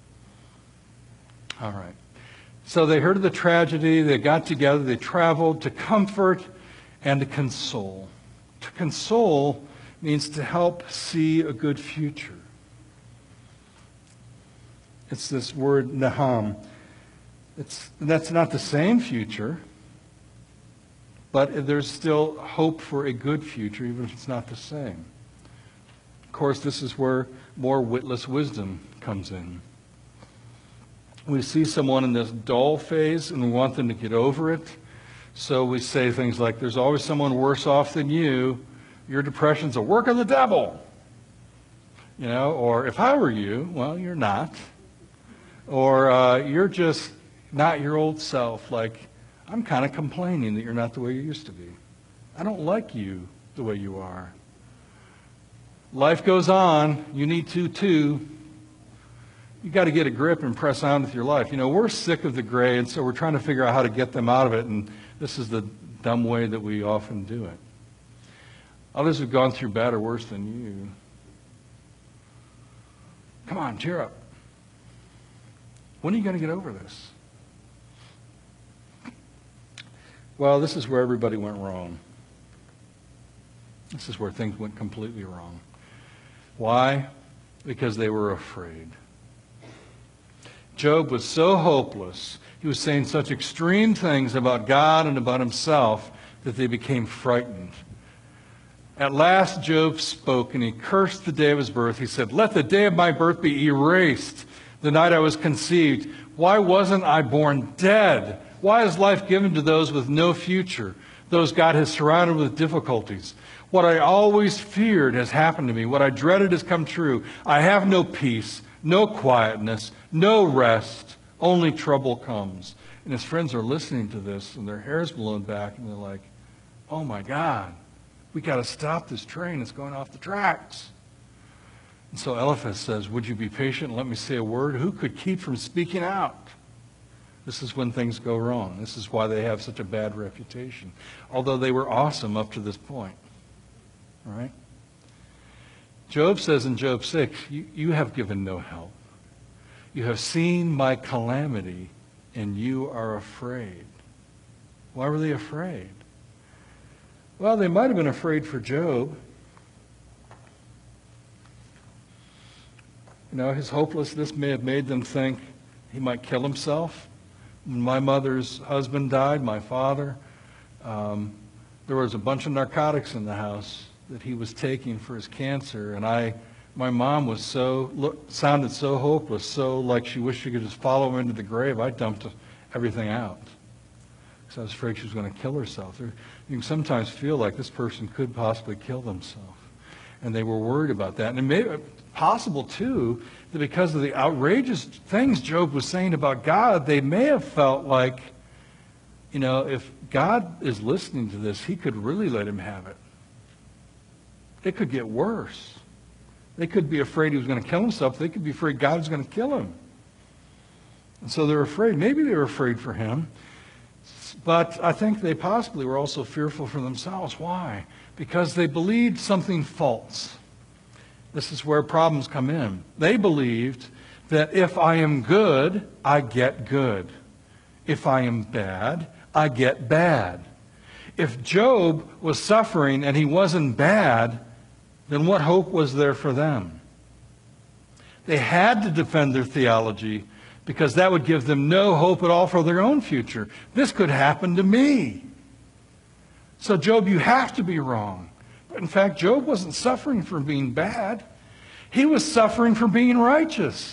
All right. So they heard of the tragedy, they got together, they traveled to comfort and to console. To console means to help see a good future. It's this word naham. It's, that's not the same future, but there's still hope for a good future, even if it's not the same. Of course, this is where more witless wisdom comes in. We see someone in this dull phase, and we want them to get over it. So we say things like, there's always someone worse off than you. Your depression's a work of the devil. You know, or if I were you, well, you're not. Or uh, you're just not your old self. Like, I'm kind of complaining that you're not the way you used to be. I don't like you the way you are. Life goes on. You need to, too. You got to get a grip and press on with your life. You know, we're sick of the gray, and so we're trying to figure out how to get them out of it, and this is the dumb way that we often do it. Others have gone through bad or worse than you. Come on, cheer up. When are you going to get over this? Well, this is where everybody went wrong. This is where things went completely wrong. Why? Because they were afraid. Job was so hopeless, he was saying such extreme things about God and about himself that they became frightened. At last Job spoke, and he cursed the day of his birth. He said, let the day of my birth be erased, the night I was conceived. Why wasn't I born dead? Why is life given to those with no future, those God has surrounded with difficulties? What I always feared has happened to me. What I dreaded has come true. I have no peace, no quietness, no rest. Only trouble comes. And his friends are listening to this, and their hair's blown back, and they're like, oh my God, we got to stop this train. It's going off the tracks. And so Eliphaz says, would you be patient and let me say a word? Who could keep from speaking out? This is when things go wrong. This is why they have such a bad reputation. Although they were awesome up to this point. All right? Job says in Job six, you, you have given no help. You have seen my calamity, and you are afraid. Why were they afraid? Well, they might have been afraid for Job. You know, his hopelessness may have made them think he might kill himself. When my mother's husband died, my father, um, there was a bunch of narcotics in the house that he was taking for his cancer, and I, my mom was so, look, sounded so hopeless, so like she wished she could just follow him into the grave. I dumped everything out because I was afraid she was going to kill herself. There, you can sometimes feel like this person could possibly kill themselves, and they were worried about that. And it may be possible, too, that because of the outrageous things Job was saying about God, they may have felt like, you know, if God is listening to this, he could really let him have it. It could get worse. They could be afraid he was going to kill himself. They could be afraid God was going to kill him. And so they're afraid. Maybe they were afraid for him. But I think they possibly were also fearful for themselves. Why? Because they believed something false. This is where problems come in. They believed that if I am good, I get good. If I am bad, I get bad. If Job was suffering and he wasn't bad, then what hope was there for them? They had to defend their theology because that would give them no hope at all for their own future. This could happen to me. So, Job, you have to be wrong. But in fact, Job wasn't suffering from being bad. He was suffering from being righteous.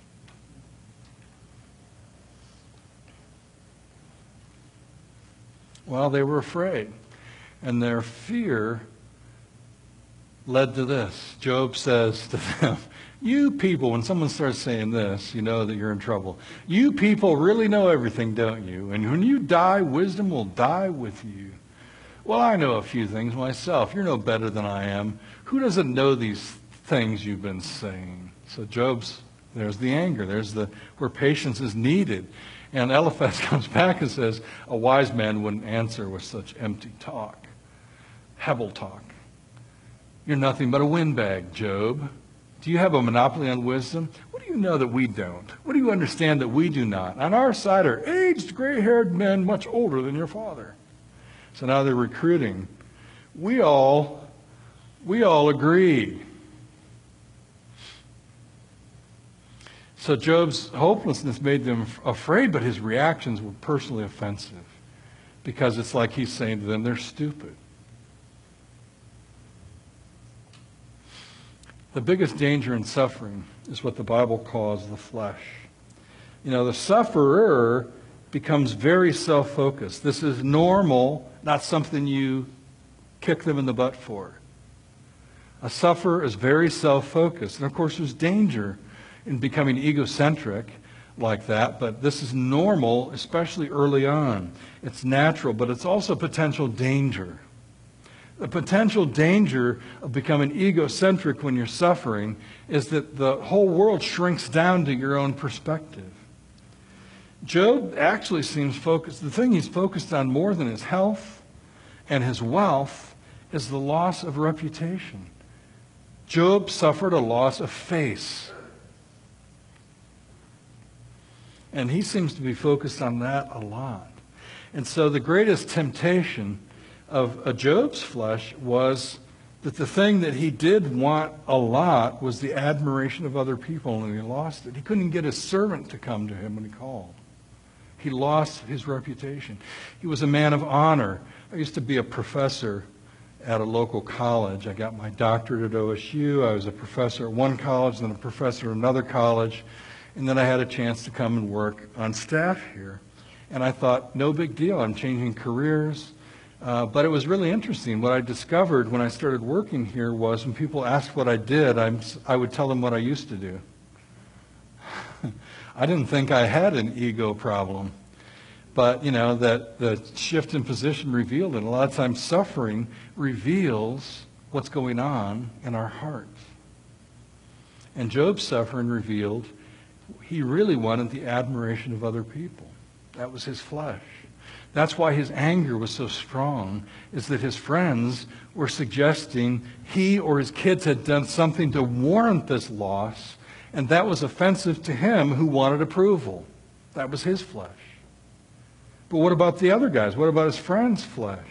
Well, they were afraid. And their fear led to this. Job says to them, you people, when someone starts saying this, you know that you're in trouble. You people really know everything, don't you? And when you die, wisdom will die with you. Well, I know a few things myself. You're no better than I am. Who doesn't know these things you've been saying? So Job's, there's the anger. There's the where patience is needed. And Eliphaz comes back and says, a wise man wouldn't answer with such empty talk. Hebel talk. You're nothing but a windbag, Job. Do you have a monopoly on wisdom? What do you know that we don't? What do you understand that we do not? On our side are aged, gray-haired men much older than your father. So now they're recruiting. We all, we all agree. So Job's hopelessness made them afraid, but his reactions were personally offensive because it's like he's saying to them, they're stupid. The biggest danger in suffering is what the Bible calls the flesh. You know, the sufferer becomes very self-focused. This is normal, not something you kick them in the butt for. A sufferer is very self-focused. And of course, there's danger in becoming egocentric like that, but this is normal, especially early on. It's natural, but it's also potential danger. The potential danger of becoming egocentric when you're suffering is that the whole world shrinks down to your own perspective. Job actually seems focused, the thing he's focused on more than his health and his wealth is the loss of reputation. Job suffered a loss of face. And he seems to be focused on that a lot. And so the greatest temptation of a Job's flesh was that the thing that he did want a lot was the admiration of other people, and he lost it. He couldn't get his servant to come to him when he called. He lost his reputation. He was a man of honor. I used to be a professor at a local college. I got my doctorate at O S U. I was a professor at one college, then a professor at another college, and then I had a chance to come and work on staff here. And I thought, no big deal. I'm changing careers. Uh, but it was really interesting. What I discovered when I started working here was when people asked what I did, I'm, I would tell them what I used to do. I didn't think I had an ego problem. But, you know, that the shift in position revealed it. A lot of times suffering reveals what's going on in our hearts. And Job's suffering revealed he really wanted the admiration of other people. That was his flesh. That's why his anger was so strong, is that his friends were suggesting he or his kids had done something to warrant this loss, and that was offensive to him who wanted approval. That was his flesh. But what about the other guys? What about his friends' flesh?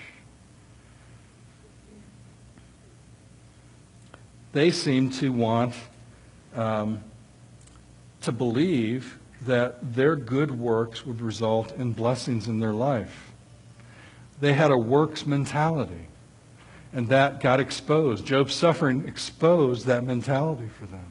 They seem to want um, to believe that their good works would result in blessings in their life. They had a works mentality, and that got exposed. Job's suffering exposed that mentality for them.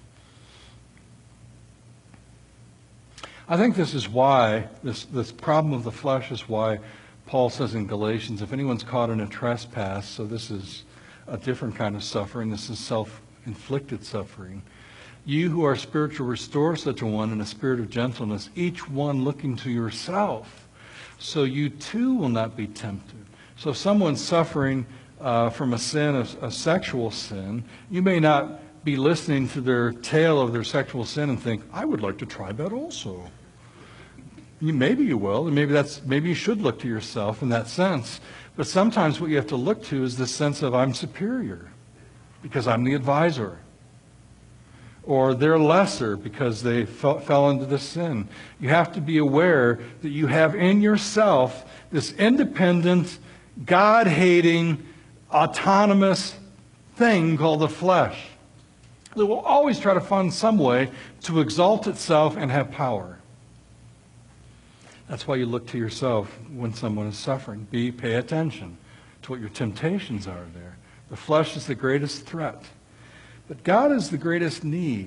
I think this is why, this, this problem of the flesh is why Paul says in Galatians, if anyone's caught in a trespass, so this is a different kind of suffering, this is self-inflicted suffering, you who are spiritual, restore such a one in a spirit of gentleness, each one looking to yourself, so you too will not be tempted. So if someone's suffering uh, from a sin, a, a sexual sin, you may not be listening to their tale of their sexual sin and think, I would like to try that also. You, maybe you will, and maybe that's maybe you should look to yourself in that sense. But sometimes what you have to look to is this sense of I'm superior because I'm the advisor. Or they're lesser because they fell, fell into the sin. You have to be aware that you have in yourself this independent God-hating, autonomous thing called the flesh that will always try to find some way to exalt itself and have power. That's why you look to yourself when someone is suffering. Be, pay attention to what your temptations are there. The flesh is the greatest threat, but God is the greatest need.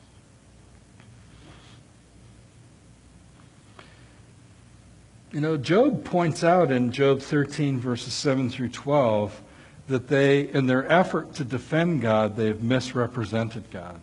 You know, Job points out in Job thirteen, verses seven through twelve, that they, in their effort to defend God, they have misrepresented God.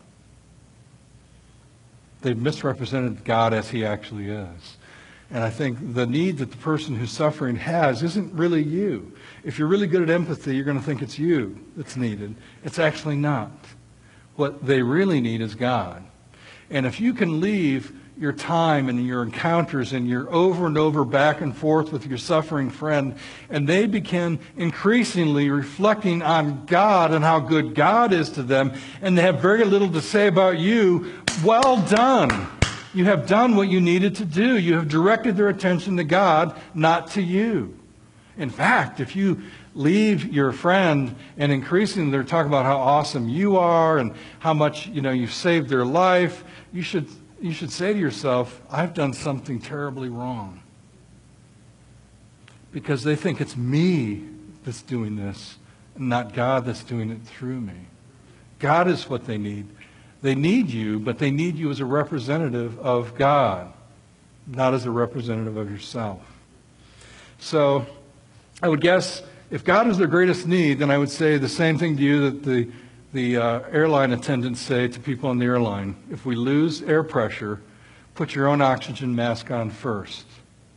They've misrepresented God as he actually is. And I think the need that the person who's suffering has isn't really you. If you're really good at empathy, you're going to think it's you that's needed. It's actually not. What they really need is God. And if you can leave your time and your encounters and your over and over back and forth with your suffering friend, and they begin increasingly reflecting on God and how good God is to them, and they have very little to say about you, well done. You have done what you needed to do. You have directed their attention to God, not to you. In fact, if you leave your friend and increasingly they're talking about how awesome you are and how much, you know, you've saved their life, you should you should say to yourself, I've done something terribly wrong. Because they think it's me that's doing this, and not God that's doing it through me. God is what they need. They need you, but they need you as a representative of God, not as a representative of yourself. So I would guess if God is their greatest need, then I would say the same thing to you that the, the uh, airline attendants say to people on the airline. If we lose air pressure, put your own oxygen mask on first.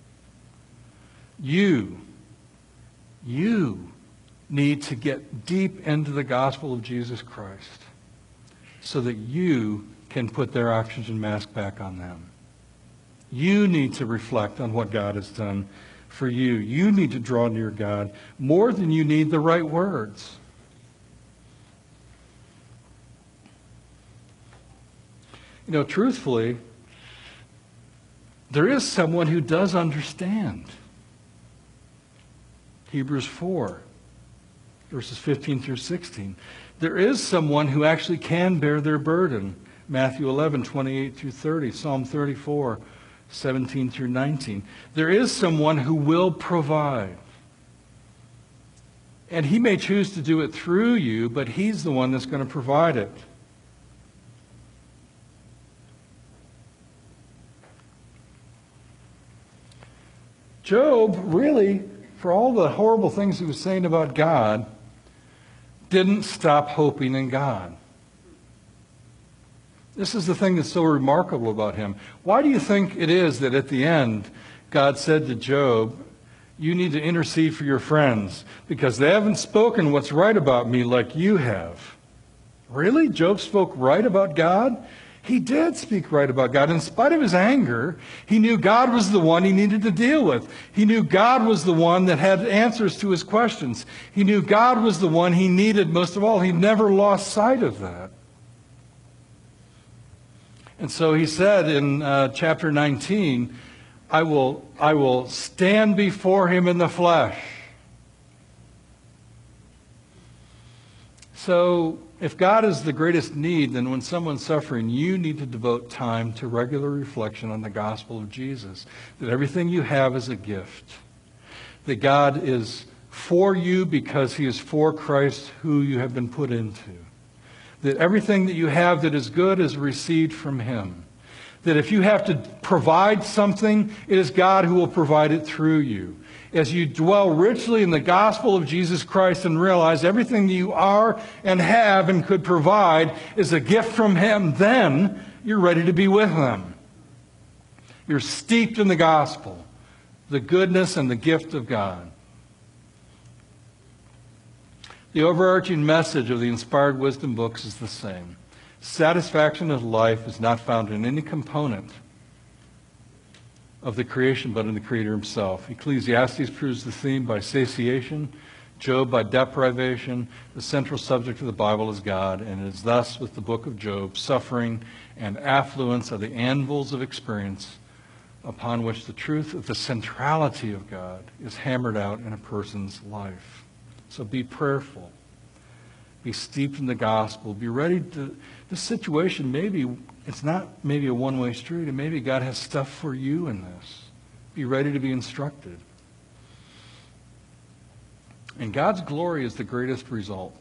You, you need to get deep into the gospel of Jesus Christ, so that you can put their oxygen mask back on them. You need to reflect on what God has done for you. You need to draw near God more than you need the right words. You know, truthfully, there is someone who does understand. Hebrews four, verses fifteen through sixteen. There is someone who actually can bear their burden. Matthew eleven, twenty-eight through thirty, Psalm thirty-four, seventeen through nineteen. There is someone who will provide. And he may choose to do it through you, but he's the one that's going to provide it. Job, really, for all the horrible things he was saying about God, didn't stop hoping in God. This is the thing that's so remarkable about him. Why do you think it is that at the end, God said to Job, you need to intercede for your friends because they haven't spoken what's right about me like you have? Really? Job spoke right about God? He did speak right about God. In spite of his anger, he knew God was the one he needed to deal with. He knew God was the one that had answers to his questions. He knew God was the one he needed most of all. He never lost sight of that. And so he said in uh, chapter nineteen, I will, I will stand before him in the flesh. So if God is the greatest need, then when someone's suffering, you need to devote time to regular reflection on the gospel of Jesus. That everything you have is a gift. That God is for you because he is for Christ who you have been put into. That everything that you have that is good is received from him. That if you have to provide something, it is God who will provide it through you. As you dwell richly in the gospel of Jesus Christ and realize everything that you are and have and could provide is a gift from him, then you're ready to be with him. You're steeped in the gospel, the goodness and the gift of God. The overarching message of the Inspired Wisdom books is the same. Satisfaction of life is not found in any component of the creation, but in the Creator himself. Ecclesiastes proves the theme by satiation, Job by deprivation. The central subject of the Bible is God, and it is thus with the book of Job, suffering and affluence are the anvils of experience upon which the truth of the centrality of God is hammered out in a person's life. So be prayerful. Be steeped in the gospel. Be ready to, this situation, maybe, it's not maybe a one-way street, and maybe God has stuff for you in this. Be ready to be instructed. And God's glory is the greatest result.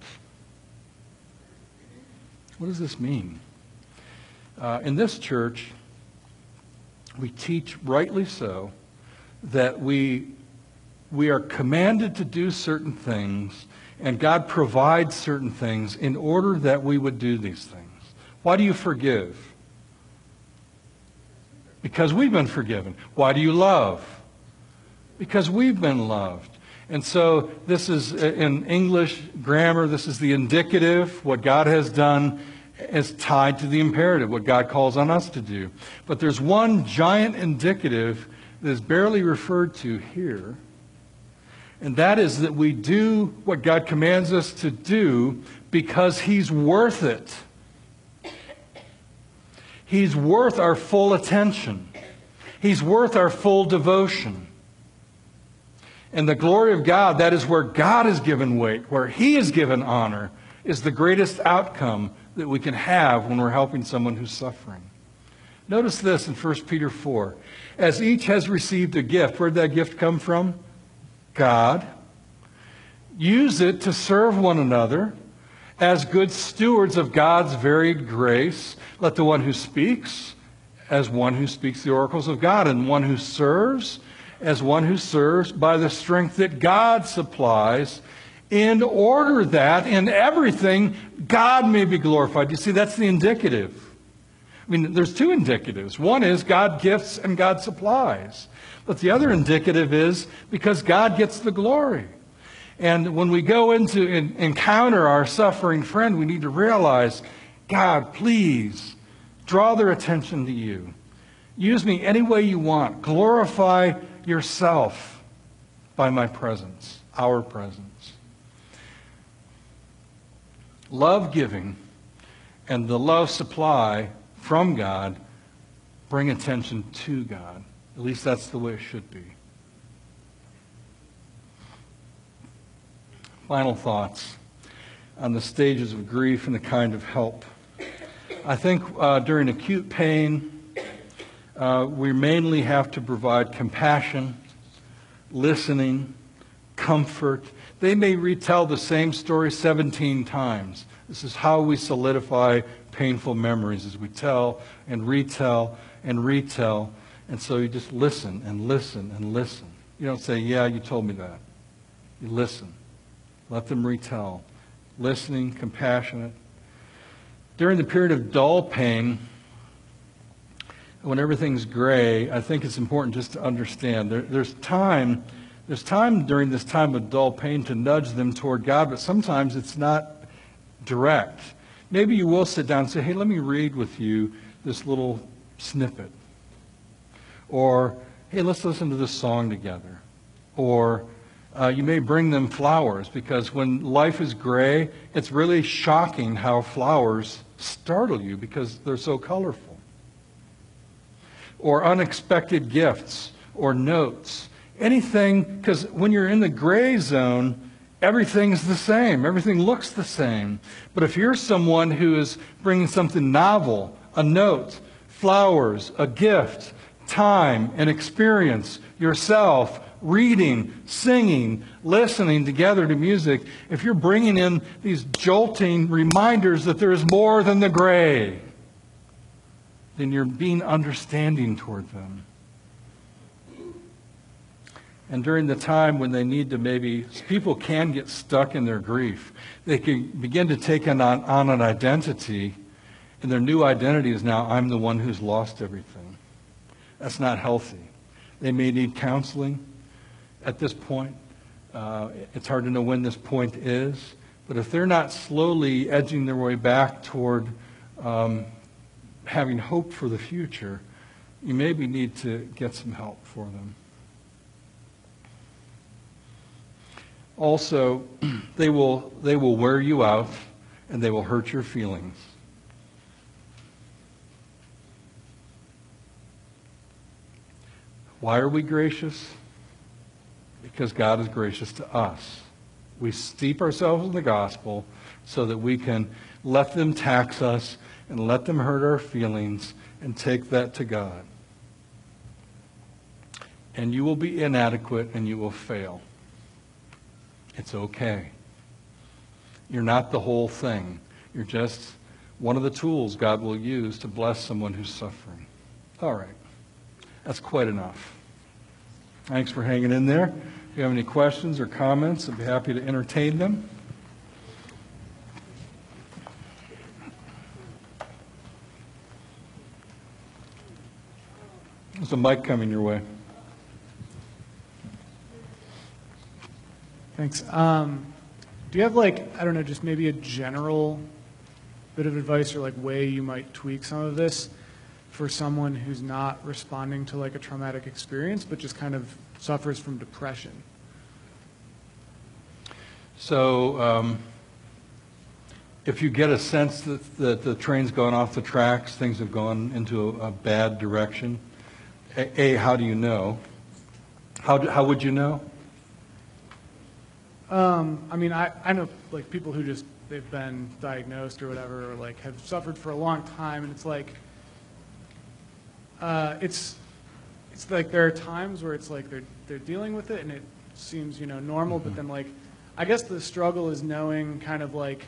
What does this mean? Uh, in this church, we teach, rightly so, that we, we are commanded to do certain things, and God provides certain things in order that we would do these things. Why do you forgive? Because we've been forgiven. Why do you love? Because we've been loved. And so this is, in English grammar, this is the indicative. What God has done is tied to the imperative, what God calls on us to do. But there's one giant indicative that is barely referred to here, and that is that we do what God commands us to do because He's worth it. He's worth our full attention. He's worth our full devotion. And the glory of God, that is where God is given weight, where He is given honor, is the greatest outcome that we can have when we're helping someone who's suffering. Notice this in First Peter four. As each has received a gift, where did that gift come from? God. Use it to serve one another as good stewards of God's varied grace. Let the one who speaks as one who speaks the oracles of God, and one who serves as one who serves by the strength that God supplies, in order that in everything God may be glorified. You see, that's the indicative. I mean, there's two indicatives. One is God gifts and God supplies. But the other indicative is because God gets the glory. And when we go into in, encounter our suffering friend, we need to realize, God, please draw their attention to you. Use me any way you want. Glorify yourself by my presence, our presence. Love giving and the love supply from God bring attention to God. At least that's the way it should be. Final thoughts on the stages of grief and the kind of help. I think uh, during acute pain, uh, we mainly have to provide compassion, listening, comfort. They may retell the same story seventeen times. This is how we solidify painful memories, as we tell and retell and retell. And so you just listen and listen and listen. You don't say, yeah, you told me that. You listen. Let them retell. Listening, compassionate. During the period of dull pain, when everything's gray, I think it's important just to understand there, there's time There's time during this time of dull pain to nudge them toward God, but sometimes it's not direct. Maybe you will sit down and say, hey, let me read with you this little snippet. Or, hey, let's listen to this song together. Or uh, you may bring them flowers, because when life is gray, it's really shocking how flowers startle you because they're so colorful. Or unexpected gifts or notes. Anything, because when you're in the gray zone, everything's the same. Everything looks the same. But if you're someone who is bringing something novel, a note, flowers, a gift, time, an experience, yourself, reading, singing, listening together to music, if you're bringing in these jolting reminders that there is more than the gray, then you're being understanding toward them. And during the time when they need to maybe, people can get stuck in their grief. They can begin to take on, on an identity, and their new identity is now, I'm the one who's lost everything. That's not healthy. They may need counseling at this point. Uh, it's hard to know when this point is. But if they're not slowly edging their way back toward um, having hope for the future, you maybe need to get some help for them. Also, they will, they will wear you out, and they will hurt your feelings. Why are we gracious? Because God is gracious to us. We steep ourselves in the gospel so that we can let them tax us and let them hurt our feelings and take that to God. And you will be inadequate and you will fail. It's okay. You're not the whole thing. You're just one of the tools God will use to bless someone who's suffering. All right. That's quite enough. Thanks for hanging in there. If you have any questions or comments, I'd be happy to entertain them. There's a mic coming your way. Thanks. Um, do you have, like, I don't know, just maybe a general bit of advice or like way you might tweak some of this for someone who's not responding to like a traumatic experience, but just kind of suffers from depression? So um, if you get a sense that, that the train's gone off the tracks, things have gone into a, a bad direction, a, a, how do you know? How, do, how would you know? Um, I mean, I, I know like people who just, they've been diagnosed or whatever, or like have suffered for a long time, and it's like, uh, it's, it's like there are times where it's like they're, they're dealing with it and it seems, you know, normal, mm-hmm. but then like, I guess the struggle is knowing kind of like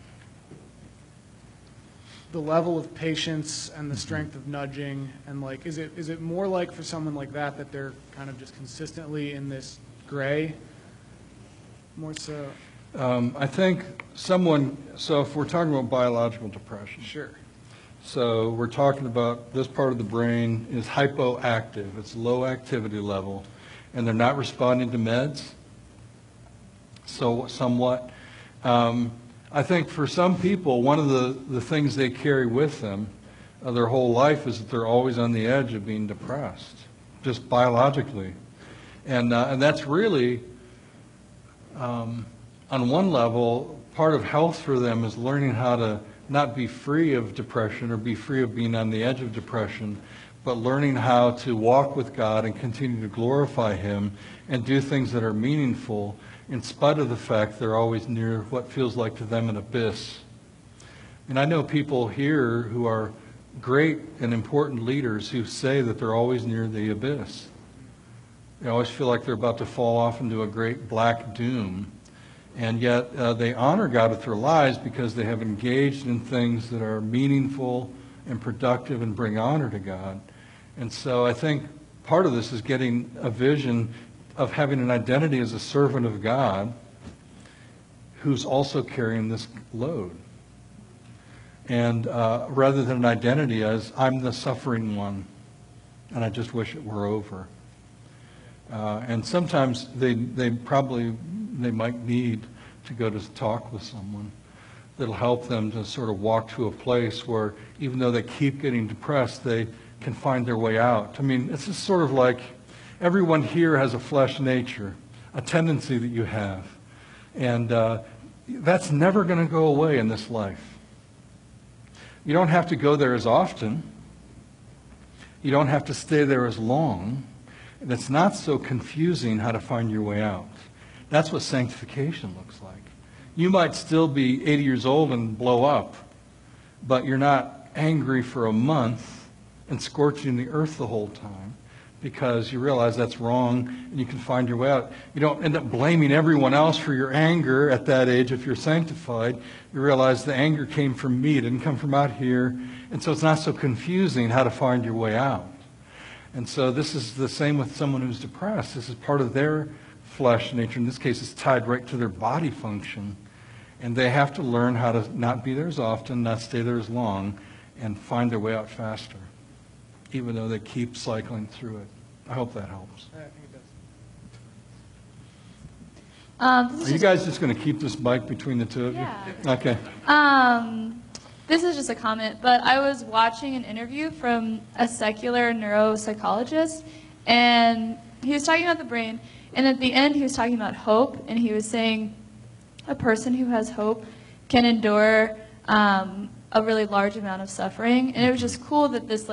the level of patience and the strength of nudging, and like, is it, is it more like for someone like that, that they're kind of just consistently in this gray? More so. Um, I think someone, so if we're talking about biological depression. Sure. So we're talking about this part of the brain is hypoactive. It's low activity level, and they're not responding to meds. So somewhat. Um, I think for some people, one of the, the things they carry with them uh, their whole life is that they're always on the edge of being depressed, just biologically. And, uh, and that's really, um, on one level, part of health for them is learning how to not be free of depression or be free of being on the edge of depression, but learning how to walk with God and continue to glorify Him and do things that are meaningful in spite of the fact they're always near what feels like to them an abyss. And I know people here who are great and important leaders who say that they're always near the abyss. They always feel like they're about to fall off into a great black doom. And yet uh, they honor God with their lives because they have engaged in things that are meaningful and productive and bring honor to God. And so I think part of this is getting a vision of having an identity as a servant of God who's also carrying this load. And uh, rather than an identity as, I'm the suffering one, and I just wish it were over. Uh, and sometimes they, they probably, they might need to go to talk with someone that'll help them to sort of walk to a place where even though they keep getting depressed, they can find their way out. I mean, it's just sort of like everyone here has a flesh nature, a tendency that you have. And uh, that's never going to go away in this life. You don't have to go there as often. You don't have to stay there as long. And it's not so confusing how to find your way out. That's what sanctification looks like. You might still be eighty years old and blow up, but you're not angry for a month and scorching the earth the whole time because you realize that's wrong and you can find your way out. You don't end up blaming everyone else for your anger at that age if you're sanctified. You realize the anger came from me, it didn't come from out here. And so it's not so confusing how to find your way out. And so this is the same with someone who's depressed. This is part of their flesh nature. In this case, it's tied right to their body function. And they have to learn how to not be there as often, not stay there as long, and find their way out faster, even though they keep cycling through it. I hope that helps. I think it does. Um, this is Are you just- guys just going to keep this mic between the two of you? Yeah. Okay. Um, this is just a comment, but I was watching an interview from a secular neuropsychologist, and he was talking about the brain, and at the end he was talking about hope, and he was saying a person who has hope can endure um, a really large amount of suffering, and it was just cool that this like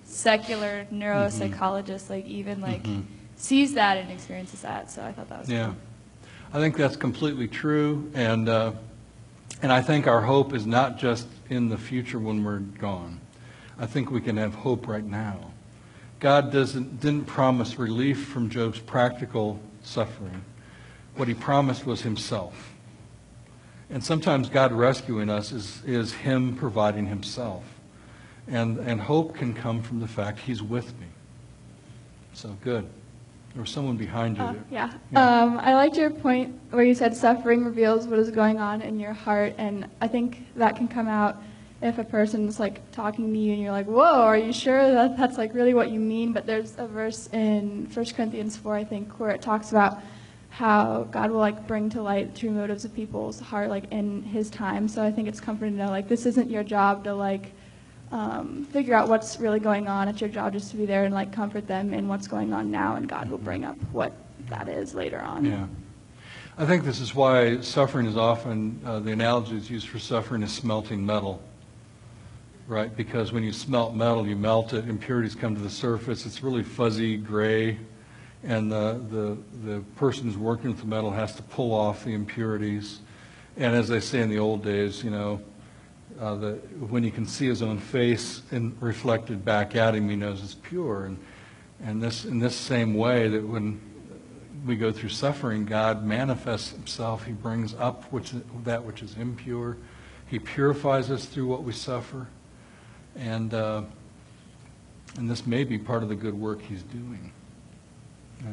secular neuropsychologist like even like sees that and experiences that. So I thought that was Yeah. cool. I think that's completely true, and uh, and I think our hope is not just in the future when we're gone. I think we can have hope right now. God doesn't didn't promise relief from Job's practical suffering. What he promised was himself. And sometimes God rescuing us is, is him providing himself. And, and hope can come from the fact he's with me. So good. There was someone behind you Uh, there. yeah. Yeah. Um, I liked your point where you said suffering reveals what is going on in your heart, and I think that can come out if a person's like talking to you and you're like, whoa, are you sure that that's like really what you mean? But there's a verse in First Corinthians four, I think, where it talks about how God will like bring to light true motives of people's heart like in his time. So I think it's comforting to know like this isn't your job to like um, figure out what's really going on. It's your job just to be there and like comfort them in what's going on now, and God will bring up what that is later on. Yeah. I think this is why suffering is often, uh, the analogy is used for suffering is smelting metal, right? Because when you smelt metal, you melt it, impurities come to the surface, it's really fuzzy, gray, and the, the, the person who's working with the metal has to pull off the impurities. And as they say in the old days, you know, uh, the, when he can see his own face and reflected back at him, he knows it's pure. And, and this, in this same way, that when we go through suffering, God manifests himself. He brings up which, that which is impure. He purifies us through what we suffer. And, uh, and this may be part of the good work he's doing. Yeah.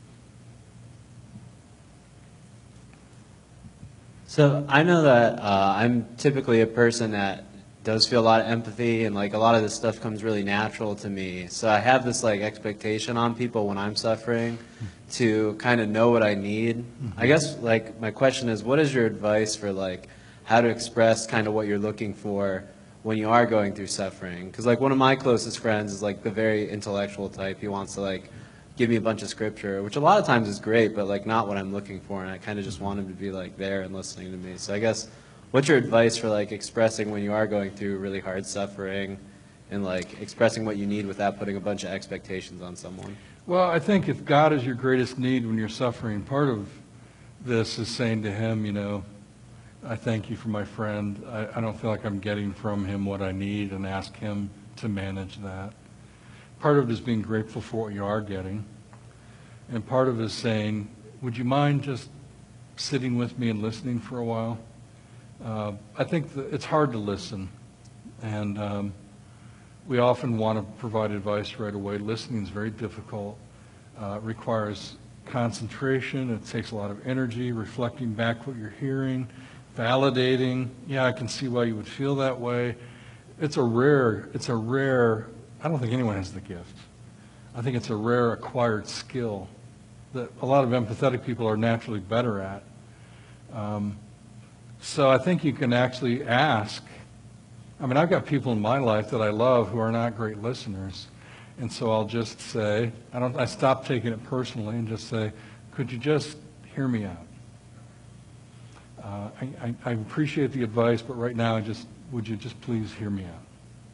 So I know that uh, I'm typically a person that does feel a lot of empathy, and like a lot of this stuff comes really natural to me. So I have this like expectation on people when I'm suffering to kind of know what I need. Mm-hmm. I guess like my question is, what is your advice for like how to express kind of what you're looking for when you are going through suffering? Because like one of my closest friends is like the very intellectual type. He wants to like give me a bunch of scripture, which a lot of times is great, but like not what I'm looking for, and I kind of just want him to be like there and listening to me. So I guess, what's your advice for like expressing when you are going through really hard suffering, and like expressing what you need without putting a bunch of expectations on someone? Well, I think if God is your greatest need when you're suffering, part of this is saying to him, you know, I thank you for my friend. I, I don't feel like I'm getting from him what I need, and ask him to manage that. Part of it is being grateful for what you are getting. And part of it is saying, would you mind just sitting with me and listening for a while? Uh, I think that it's hard to listen. And um, we often want to provide advice right away. Listening is very difficult. Uh, it requires concentration. It takes a lot of energy, reflecting back what you're hearing, validating. Yeah, I can see why you would feel that way. It's a rare, it's a rare, I don't think anyone has the gift. I think it's a rare acquired skill that a lot of empathetic people are naturally better at. Um, so I think you can actually ask. I mean, I've got people in my life that I love who are not great listeners. And so I'll just say, I don't, I stop taking it personally and just say, could you just hear me out? Uh, I, I, I appreciate the advice, but right now, I just, would you just please hear me out?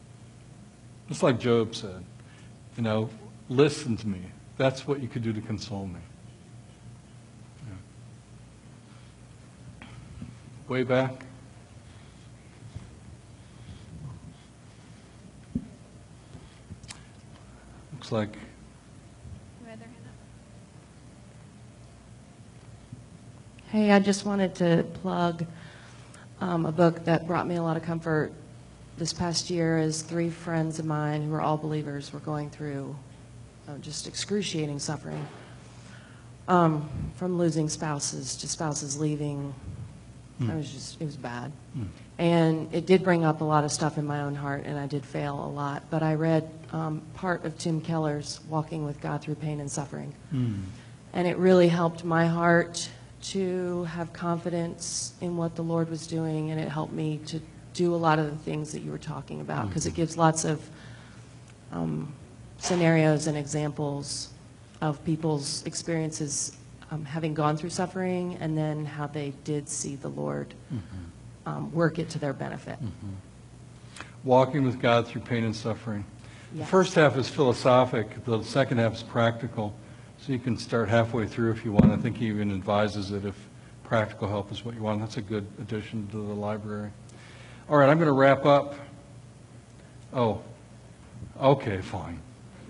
Just like Job said, you know, listen to me. That's what you could do to console me. Yeah. Way back. Looks like. Hey, I just wanted to plug um, a book that brought me a lot of comfort this past year. As three friends of mine who are all believers were going through uh, just excruciating suffering, um, from losing spouses to spouses leaving. Mm. It was just, it was bad. Mm. And it did bring up a lot of stuff in my own heart, and I did fail a lot. But I read um, part of Tim Keller's Walking with God Through Pain and Suffering. Mm. And it really helped my heart to have confidence in what the Lord was doing, and it helped me to do a lot of the things that you were talking about, because it gives lots of um, scenarios and examples of people's experiences um, having gone through suffering, and then how they did see the Lord um, work it to their benefit. Mm-hmm. Walking with God through pain and suffering. The Yes. first half is philosophic, the second half is practical. So you can start halfway through if you want. I think he even advises it if practical help is what you want. That's a good addition to the library. All right, I'm going to wrap up. Oh, okay, fine.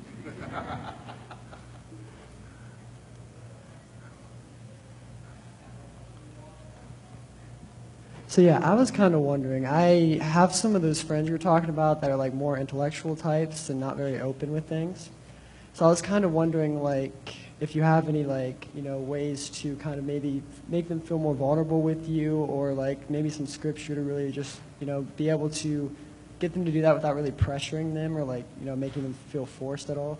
So yeah, I was kind of wondering, I have some of those friends you were talking about that are like more intellectual types and not very open with things. So I was kind of wondering like if you have any like, you know, ways to kind of maybe make them feel more vulnerable with you, or like maybe some scripture to really just, you know, be able to get them to do that without really pressuring them or like, you know, making them feel forced at all.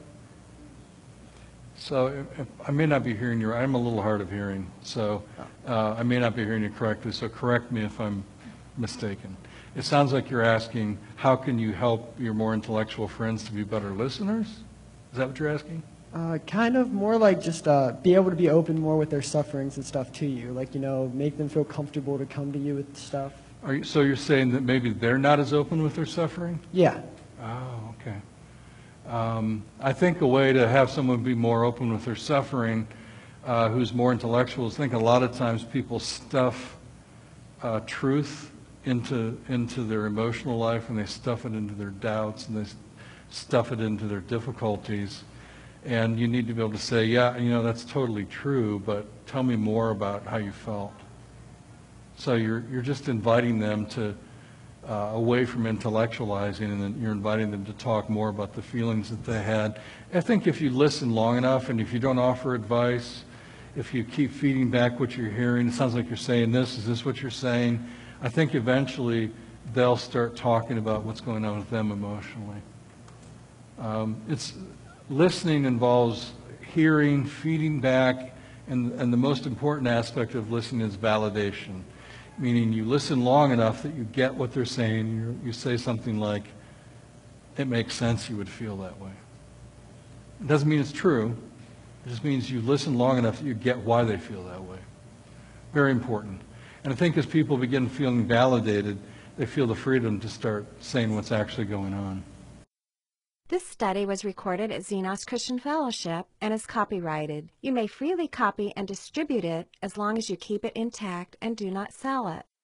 So if, if, I may not be hearing you. I'm a little hard of hearing, so uh, I may not be hearing you correctly, so correct me if I'm mistaken. It sounds like you're asking, how can you help your more intellectual friends to be better listeners? Is that what you're asking? Uh, kind of more like just uh, be able to be open more with their sufferings and stuff to you. Like, you know, make them feel comfortable to come to you with stuff. Are you, so you're saying that maybe they're not as open with their suffering? Yeah. Oh, okay. Um, I think a way to have someone be more open with their suffering, uh, who's more intellectual, is I think a lot of times people stuff uh, truth into into their emotional life, and they stuff it into their doubts, and they s- stuff it into their difficulties. And you need to be able to say, yeah, you know, that's totally true, but tell me more about how you felt. So you're you're just inviting them to Uh, away from intellectualizing, and then you're inviting them to talk more about the feelings that they had. I think if you listen long enough, and if you don't offer advice, if you keep feeding back what you're hearing, it sounds like you're saying this, is this what you're saying? I think eventually they'll start talking about what's going on with them emotionally. Um, it's listening involves hearing, feeding back, and, and the most important aspect of listening is validation. Meaning you listen long enough that you get what they're saying. You, you say something like, it makes sense you would feel that way. It doesn't mean it's true. It just means you listen long enough that you get why they feel that way. Very important. And I think as people begin feeling validated, they feel the freedom to start saying what's actually going on. This study was recorded at Xenos Christian Fellowship and is copyrighted. You may freely copy and distribute it as long as you keep it intact and do not sell it.